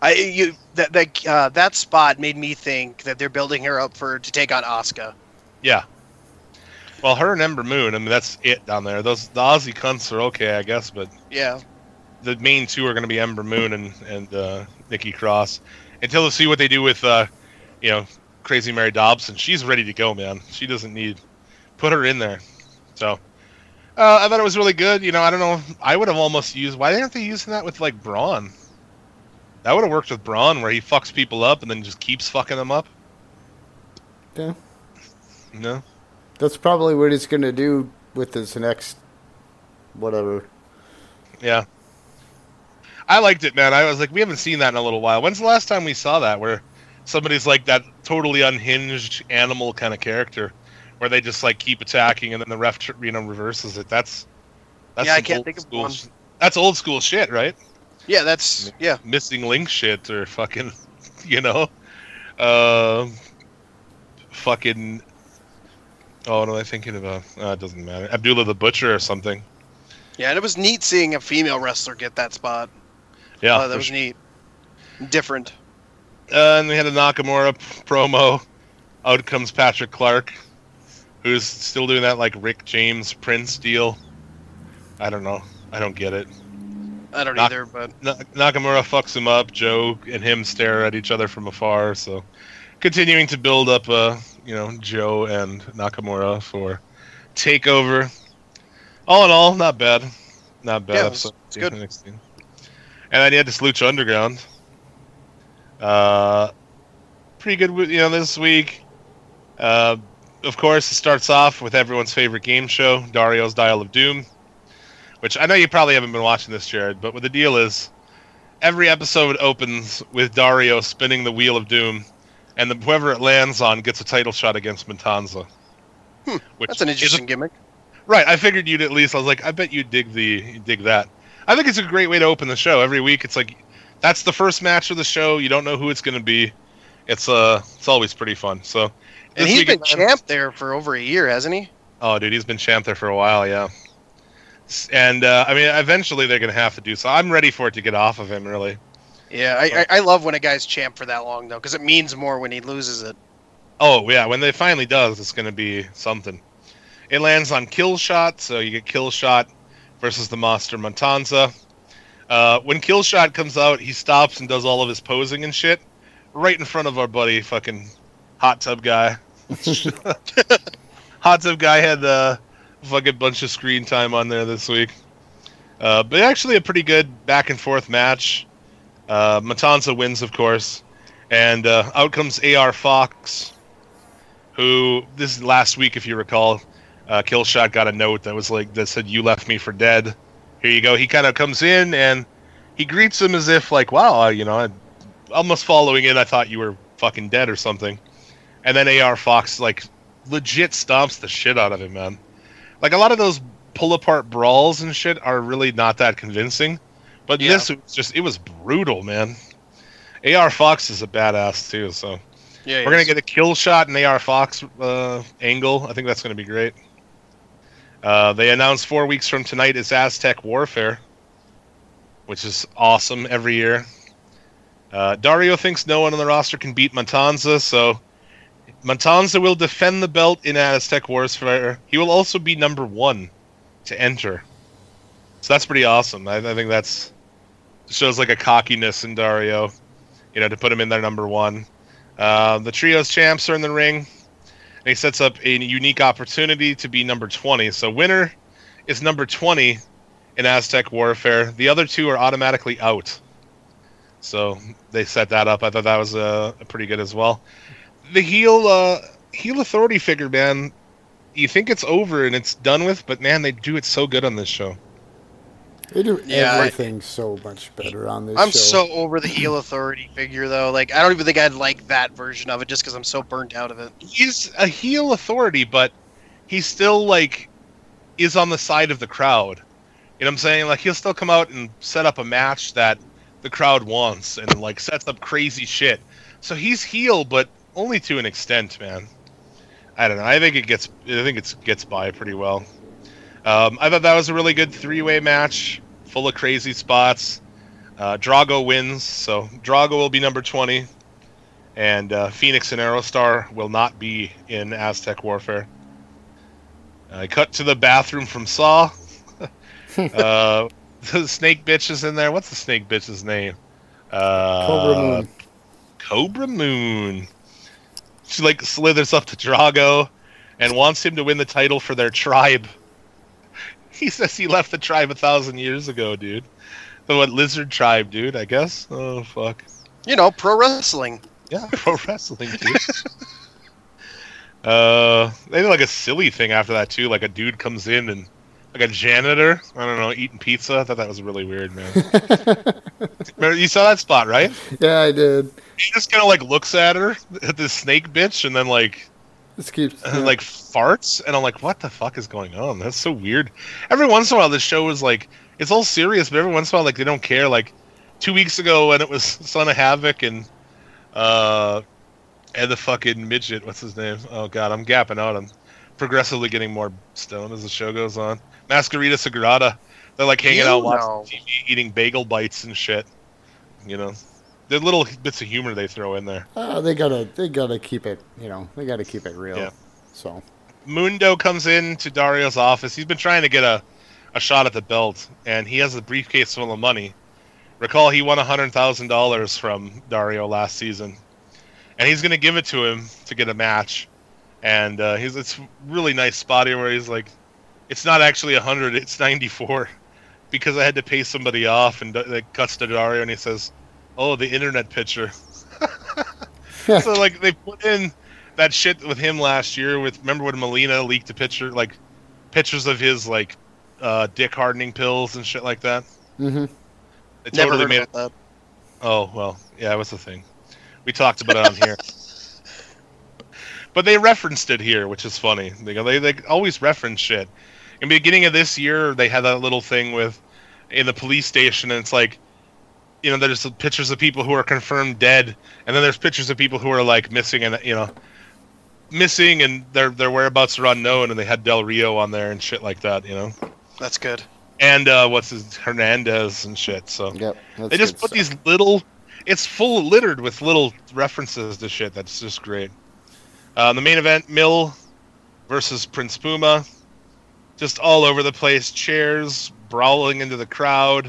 That spot made me think that they're building her up to take on Asuka. Yeah. Well, her and Ember Moon. I mean, that's it down there. The Aussie cunts are okay, I guess, but yeah, the main two are going to be Ember Moon and Nikki Cross. Until they see what they do with Crazy Mary Dobson. She's ready to go, man. She doesn't need put her in there. So I thought it was really good. You know, I don't know. I would have almost used. Why aren't they using that with like Braun? That would have worked with Braun, where he fucks people up and then just keeps fucking them up. Yeah. No. That's probably what he's going to do with his next whatever. Yeah. I liked it, man. I was like, we haven't seen that in a little while. When's the last time we saw that, where somebody's like that totally unhinged animal kind of character, where they just like keep attacking and then the ref, reverses it? That's I can't think of one. That's old school shit, right? Yeah, that's Missing link shit or fucking, fucking. Oh, what am I thinking about? It doesn't matter. Abdullah the Butcher or something. Yeah, and it was neat seeing a female wrestler get that spot. Yeah, that was neat. Different. And we had a Nakamura promo. Out comes Patrick Clark, who's still doing that like Rick James Prince deal. I don't know. I don't get it. I don't either, but Nakamura fucks him up. Joe and him stare at each other from afar. So, continuing to build up, Joe and Nakamura for TakeOver. All in all, not bad. Not bad. Yeah, it's good. And then you had this Lucha Underground. Pretty good, this week. Of course, it starts off with everyone's favorite game show, Dario's Dial of Doom. Which I know you probably haven't been watching this, Jared, but what the deal is, every episode opens with Dario spinning the Wheel of Doom, and whoever it lands on gets a title shot against Matanza. That's an interesting gimmick. Right, I figured you'd at least. I was like, I bet you'd dig that. I think it's a great way to open the show. Every week, it's like that's the first match of the show. You don't know who it's going to be. It's always pretty fun. So, and he's been champ there for over a year, hasn't he? Oh, dude, he's been champ there for a while. Yeah. And eventually they're going to have to do so. I'm ready for it to get off of him, really. Yeah, I love when a guy's champ for that long, though, because it means more when he loses it. Oh, yeah, when it finally does, it's going to be something. It lands on Killshot, so you get Killshot versus the monster Matanza. When Killshot comes out, he stops and does all of his posing and shit right in front of our buddy, fucking Hot Tub Guy. Hot Tub Guy had a fucking bunch of screen time on there this week. But actually a pretty good back and forth match. Matanza wins, of course. And out comes AR Fox, who, this is last week, if you recall, Killshot got a note that said, "You left me for dead. Here you go." He kind of comes in and he greets him as if like, wow, almost following in, I thought you were fucking dead or something. And then AR Fox like legit stomps the shit out of him, man. Like a lot of those pull apart brawls and shit are really not that convincing. But this was it was brutal, man. AR Fox is a badass too, so we're gonna get a kill shot and AR Fox angle. I think that's gonna be great. They announced 4 weeks from tonight is Aztec Warfare, which is awesome every year. Dario thinks no one on the roster can beat Matanza, so Matanza will defend the belt in Aztec Warfare. He will also be number 1 to enter. So that's pretty awesome. I think that's shows like a cockiness in Dario, to put him in there number 1. The Trios champs are in the ring, and he sets up a unique opportunity to be number 20. So winner is number 20, in Aztec Warfare. The other two are automatically out. So they set that up. I thought that was pretty good as well. The heel authority figure, man, you think it's over and it's done with, but man, they do it so good on this show. They do everything so much better on this show. I'm so over the heel authority figure, though. Like, I don't even think I'd like that version of it just because I'm so burnt out of it. He's a heel authority, but he still, like, is on the side of the crowd. You know what I'm saying? Like, he'll still come out and set up a match that the crowd wants and, like, sets up crazy shit. So he's heel, but only to an extent, man. I don't know. I think it gets by pretty well. I thought that was a really good 3-way match, full of crazy spots. Drago wins, so Drago will be number 20, and Phoenix and Aerostar will not be in Aztec Warfare. I cut to the bathroom from Saw. The snake bitch is in there. What's the snake bitch's name? Cobra Moon. Cobra Moon. She like slithers up to Drago and wants him to win the title for their tribe. He says he left the tribe 1,000 years ago, dude. The what, lizard tribe, dude, I guess? Oh, fuck. You know, pro wrestling. Yeah, pro wrestling, dude. They did like a silly thing after that, too. Like a dude comes in and, like a janitor, I don't know, eating pizza. I thought that was really weird, man. Remember, you saw that spot, right? Yeah, I did. He just kind of, like, looks at her, at this snake bitch, and then, like... like farts, and I'm like, what the fuck is going on? That's so weird. Every once in a while, this show is like, it's all serious, but every once in a while, like, they don't care. Like 2 weeks ago, when it was Son of Havoc and the fucking midget, what's his name? Oh god, I'm gapping out. I'm progressively getting more stoned as the show goes on. Masquerita Sagrada, they're like hanging out watching TV, eating bagel bites and shit. You know. The little bits of humor they throw in there. They gotta keep it, you know, they gotta keep it real. Yeah. So Mundo comes in to Dario's office. He's been trying to get a shot at the belt, and he has a briefcase full of money. Recall he won $100,000 from Dario last season, and he's going to give it to him to get a match. And it's really nice spot here where he's like, it's not actually 100, it's 94, because I had to pay somebody off. And it cuts to Dario, and he says, "Oh, the internet picture." So like they put in that shit with him last year. Remember when Melina leaked a picture, like pictures of his like dick hardening pills and shit like that. Mm-hmm. They totally made it. That. Oh well, yeah, it was the thing. We talked about it on here, but they referenced it here, which is funny. They always reference shit. In the beginning of this year, they had that little thing in the police station, and it's like, you know, there's pictures of people who are confirmed dead, and then there's pictures of people who are like missing, and missing, and their whereabouts are unknown, and they had Del Rio on there and shit like that, you know. That's good. And Hernandez and shit. So yep, they just put these little. It's littered with little references to shit. That's just great. The main event: Mill versus Prince Puma. Just all over the place, chairs brawling into the crowd.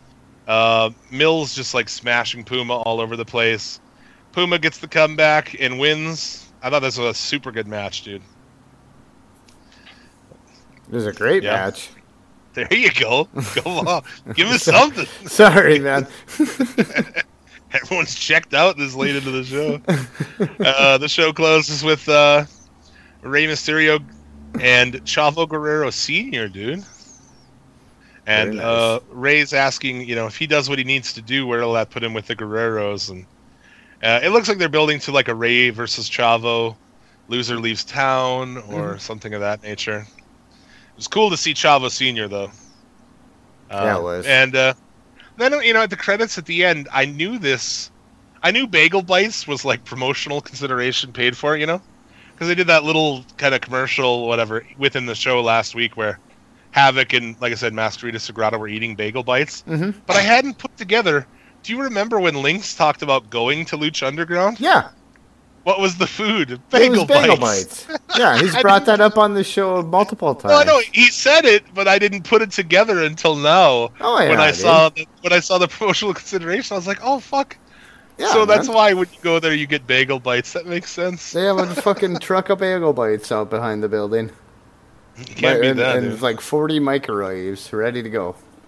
Mill's just like smashing Puma all over the place. Puma gets the comeback and wins. I thought this was a super good match, dude. It was a great match. There you go. Go on. Give us something. Sorry, man. Everyone's checked out this late into the show. The show closes with Rey Mysterio and Chavo Guerrero Sr., dude. And nice. Rey's asking, if he does what he needs to do, where will that put him with the Guerreros? And it looks like they're building to like a Rey versus Chavo, loser leaves town, or something of that nature. It was cool to see Chavo Sr., though. Yeah, it was. And then, at the credits at the end, I knew this. I knew Bagel Bites was like promotional consideration paid for, because they did that little kind of commercial, whatever, within the show last week where Havoc and, like I said, Masquerita Sagrada were eating Bagel Bites. Mm-hmm. But I hadn't put together. Do you remember when Lynx talked about going to Lucha Underground? Yeah. What was the food? Bagel Bites. Yeah, he's brought that up on the show multiple times. Well, no, he said it, but I didn't put it together until now. Oh, yeah, when I saw the promotional consideration, I was like, "Oh fuck!" Yeah, so that's why when you go there, you get Bagel Bites. That makes sense. They have a fucking truck of Bagel Bites out behind the building. Can't beat that. And it's like 40 microwaves ready to go.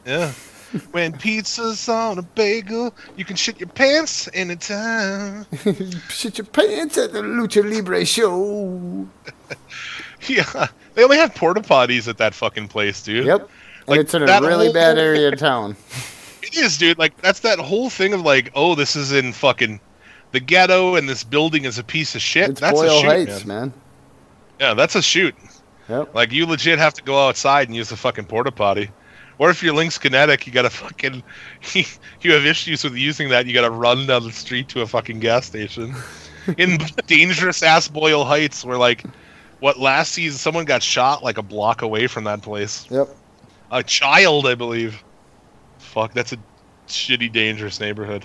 Yeah. When pizza's on a bagel, you can shit your pants anytime. Shit your pants at the Lucha Libre show. Yeah. They only have porta potties at that fucking place, dude. Yep. Like, and it's in a really bad area of town. It is, dude. Like, that's that whole thing of like, oh, this is in fucking the ghetto and this building is a piece of shit. It's that's Boyle a shoot, Heights, man. Yeah, that's a shoot. Yep. Like, you legit have to go outside and use the fucking porta potty. Or if you're Lynx Kinetic, you gotta fucking... you have issues with using that, you gotta run down the street to a fucking gas station. In dangerous-ass Boyle Heights, where, like, last season, someone got shot, like, a block away from that place. Yep. A child, I believe. Fuck, that's a shitty, dangerous neighborhood.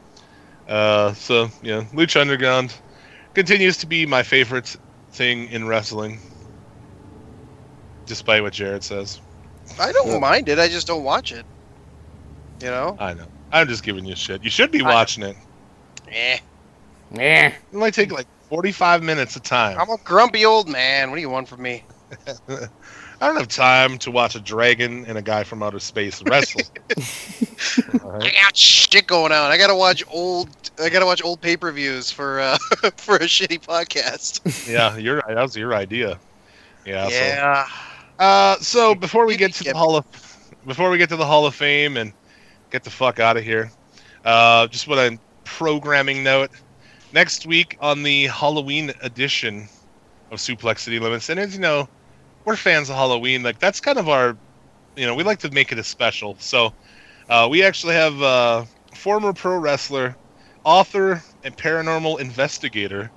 So, yeah, Lucha Underground continues to be my favorite thing in wrestling. Despite what Jared says. I don't mind it. I just don't watch it. You know? I know. I'm just giving you shit. You should be watching it. Yeah. It might take like 45 minutes of time. I'm a grumpy old man. What do you want from me? I don't have time to watch a dragon and a guy from outer space wrestle. Right. I got shit going on. I gotta watch old pay-per-views for for a shitty podcast. Yeah, that was your idea. Yeah. Yeah. So before we get to the Hall of Fame and get the fuck out of here, just what a programming note. Next week on the Halloween edition of Suplex City Limits, and as you know, we're fans of Halloween. Like, that's kind of our, we like to make it a special. So we actually have former pro wrestler, author, and paranormal investigator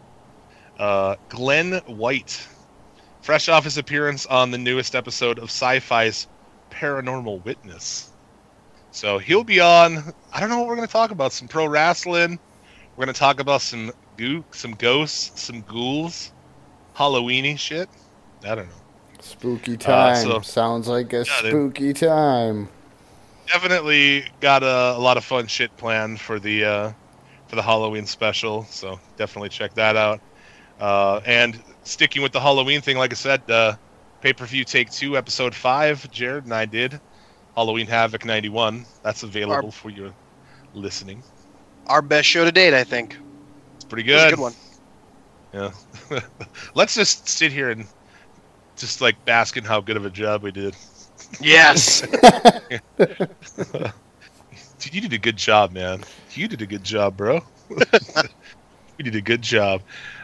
Glenn White. Fresh off his appearance on the newest episode of Sci-Fi's Paranormal Witness. So he'll be on. I don't know what we're going to talk about. Some pro wrestling. We're going to talk about some ghosts, some ghouls, Halloween-y shit. I don't know. Spooky time. Sounds like a spooky time. Definitely got a lot of fun shit planned for the Halloween special. So definitely check that out. And sticking with the Halloween thing, like I said, pay-per-view Take 2, Episode 5, Jared and I did. Halloween Havoc 91. That's available for your listening. Our best show to date, I think. It's pretty good. It was a good one. Yeah. Let's just sit here and just, like, bask in how good of a job we did. Yes! Dude, you did a good job, man. You did a good job, bro. You did a good job.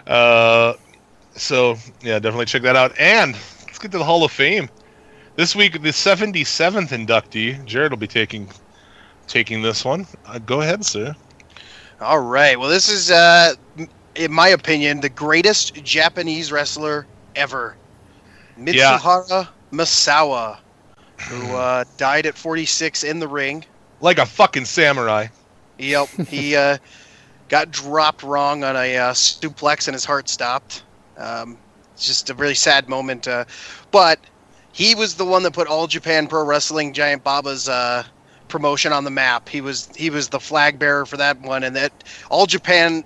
So, yeah, definitely check that out. And let's get to the Hall of Fame. This week, the 77th inductee, Jared will be taking this one. Go ahead, sir. All right. Well, this is, in my opinion, the greatest Japanese wrestler ever. Mitsuhara Misawa, who died at 46 in the ring. Like a fucking samurai. Yep. He got dropped wrong on a suplex and his heart stopped. It's just a really sad moment. But he was the one that put All Japan Pro Wrestling, Giant Baba's promotion on the map. He was the flag bearer for that one, and that All Japan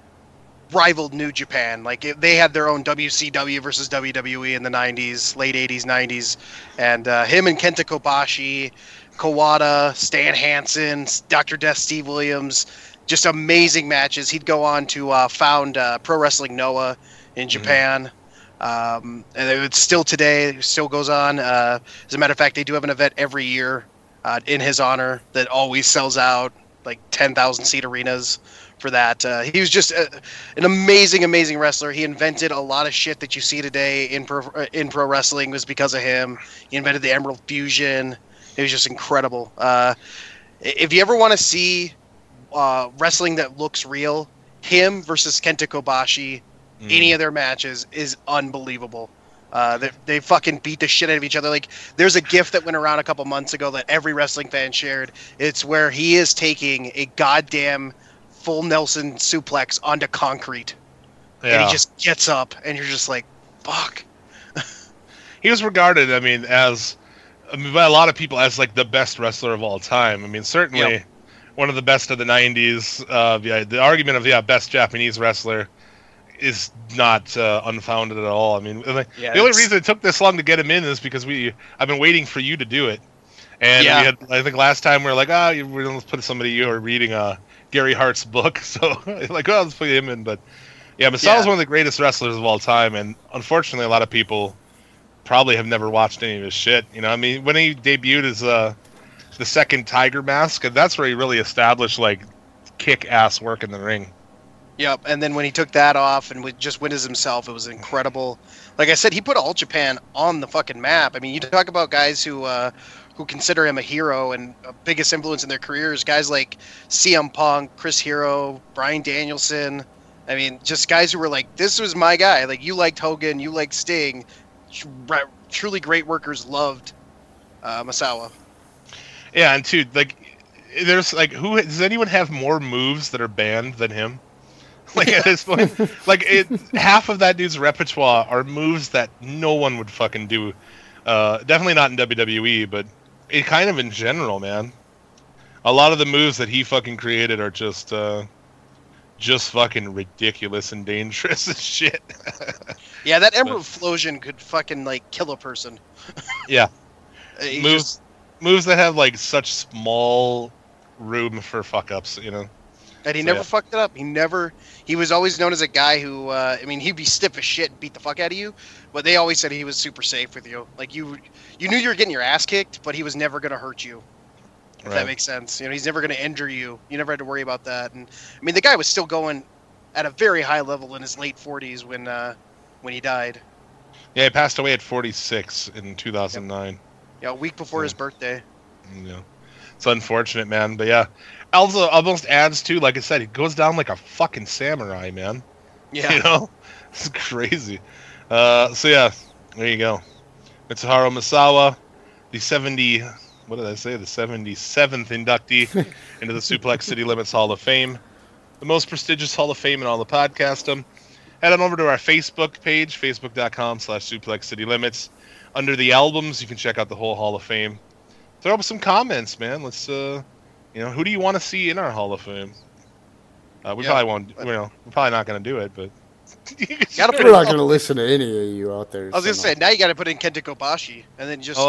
rivaled New Japan. Like, they had their own WCW versus WWE in the 90s, late 80s, 90s. And him and Kenta Kobashi, Kawada, Stan Hansen, Dr. Death Steve Williams, just amazing matches. He'd go on to found Pro Wrestling Noah in Japan. And it still goes on. As a matter of fact, they do have an event every year in his honor that always sells out, like 10,000 seat arenas for that. He was just an amazing wrestler. He invented a lot of shit that you see today in pro wrestling was because of him. He invented the Emerald Fusion. It was just incredible. If you ever want to see wrestling that looks real, him versus Kenta Kobashi, any of their matches is unbelievable. They fucking beat the shit out of each other. Like, there's a GIF that went around a couple months ago that every wrestling fan shared. It's where he is taking a goddamn full Nelson suplex onto concrete. Yeah. And he just gets up, and you're just like, fuck. He was regarded, by a lot of people as, like, the best wrestler of all time. I mean, certainly one of the best of the 90s. The argument of, best Japanese wrestler is not unfounded at all. I mean, the only reason it took this long to get him in is because I've been waiting for you to do it. And we had, I think last time we were like, we're going to put somebody you are reading Gary Hart's book. So like, let's put him in. But yeah, Misawa's one of the greatest wrestlers of all time. And unfortunately, a lot of people probably have never watched any of his shit. You know, I mean, when he debuted as the second Tiger Mask, and that's where he really established like kick-ass work in the ring. Yep, and then when he took that off and just went as himself, it was incredible. Like I said, he put All Japan on the fucking map. I mean, you talk about guys who consider him a hero and a biggest influence in their careers, guys like CM Punk, Chris Hero, Bryan Danielson. I mean, just guys who were like, this was my guy. Like, you liked Hogan, you liked Sting. Truly great workers loved Misawa. Yeah, and dude, like, there's like, who does anyone have more moves that are banned than him? Like at this point, like half of that dude's repertoire are moves that no one would fucking do. Definitely not in WWE, but it kind of in general, man. A lot of the moves that he fucking created are just fucking ridiculous and dangerous as shit. Yeah, that Emerald Flosion could fucking like kill a person. Yeah, moves that have like such small room for fuck ups, you know. And he never fucked it up. He was always known as a guy who, I mean, he'd be stiff as shit and beat the fuck out of you, but they always said he was super safe with you. Like, you knew you were getting your ass kicked, but he was never going to hurt you, if that makes sense. You know, he's never going to injure you. You never had to worry about that. And, I mean, the guy was still going at a very high level in his late 40s when he died. Yeah, he passed away at 46 in 2009. Yeah, a week before his birthday. Yeah. It's unfortunate, man, but yeah. Also almost adds to, like I said, he goes down like a fucking samurai, man. Yeah. You know? It's crazy. So yeah, there you go. Mitsuharu Misawa, the 77th inductee into the Suplex City Limits Hall of Fame. The most prestigious Hall of Fame in all the podcastum. Head on over to our Facebook page, facebook.com/Suplex City Limits. Under the albums, you can check out the whole Hall of Fame. Throw up some comments, man. Let's, who do you want to see in our Hall of Fame? We probably won't, we're probably not going to do it, but... We're not going to listen to any of you out there. I was going to say, now you got to put in Kenta Kobashi, and then just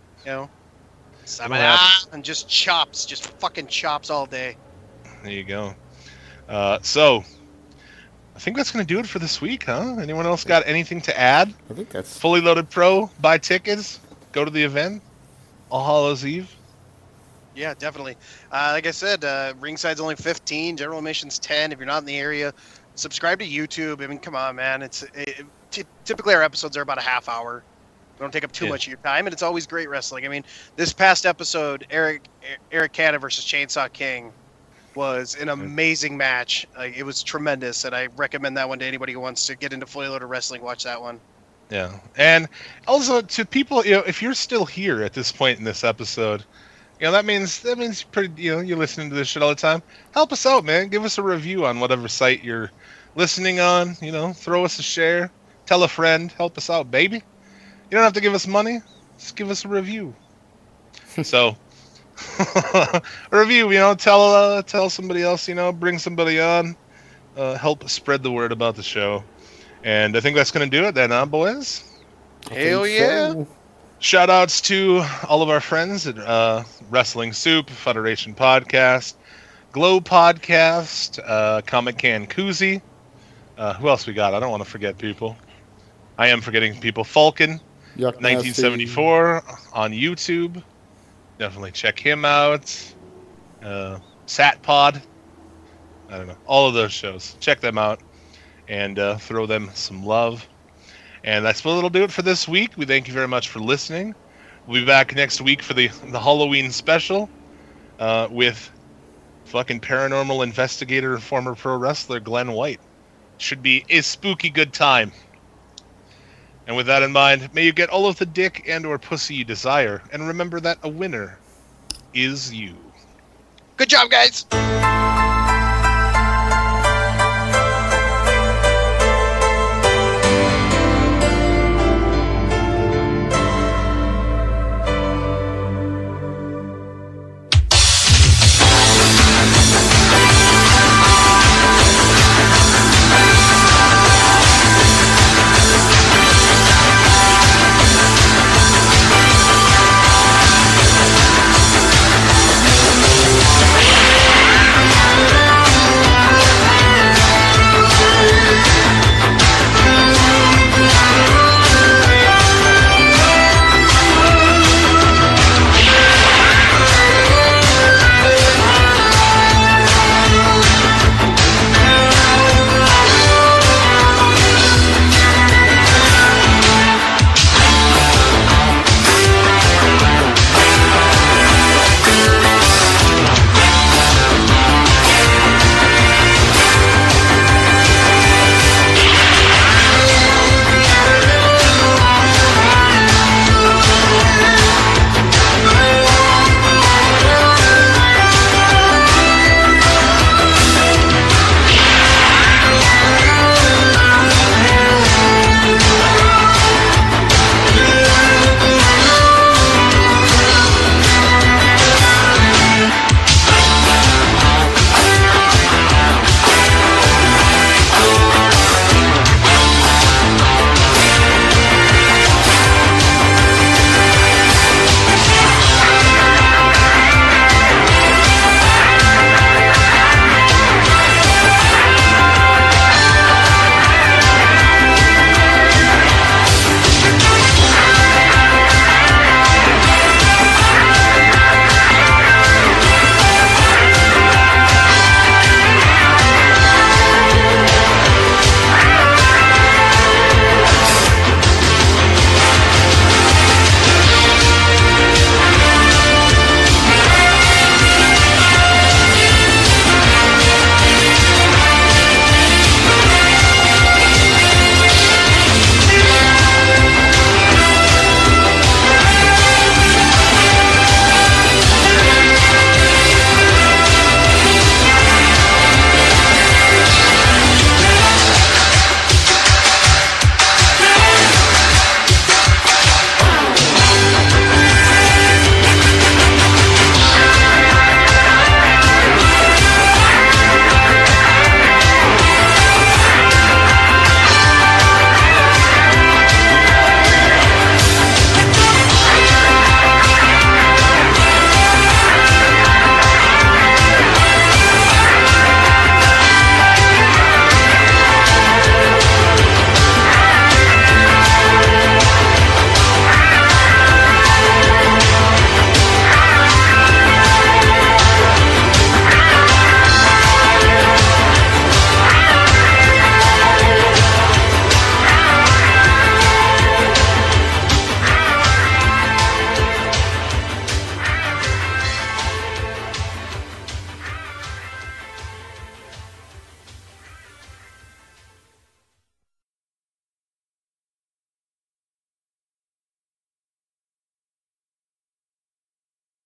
and just chops, just fucking chops all day. There you go. So, I think that's going to do it for this week, huh? Anyone else got anything to add? I think that's... Fully Loaded Pro, buy tickets, go to the event. All Hallows Eve. Yeah, definitely. Like I said, ringside's only 15, general admission's 10. If you're not in the area, subscribe to YouTube. I mean, come on, man. Typically our episodes are about a half hour. They don't take up too much of your time, and it's always great wrestling. I mean, this past episode, Eric Cannon versus Chainsaw King was an amazing match. It was tremendous, and I recommend that one to anybody who wants to get into fully loaded wrestling. Watch that one. Yeah, and also to people, if you're still here at this point in this episode, that means pretty, you're listening to this shit all the time. Help us out, man. Give us a review on whatever site you're listening on. Throw us a share, tell a friend, help us out, baby. You don't have to give us money, just give us a review. So, a review, tell somebody else, bring somebody on, help spread the word about the show. And I think that's going to do it then, huh, boys? Hell yeah. So. Shout-outs to all of our friends at Wrestling Soup, Federation Podcast, Glow Podcast, Comic Can Koozie. Who else we got? I don't want to forget people. I am forgetting people. Falcon, Yuck 1974 on YouTube. Definitely check him out. Satpod. I don't know. All of those shows. Check them out. And throw them some love. And that's what it'll do it for this week. We thank you very much for listening. We'll be back next week for the Halloween special with fucking paranormal investigator and former pro wrestler Glenn White. Should be a spooky good time. And with that in mind, may you get all of the dick and or pussy you desire. And remember that a winner is you. Good job, guys!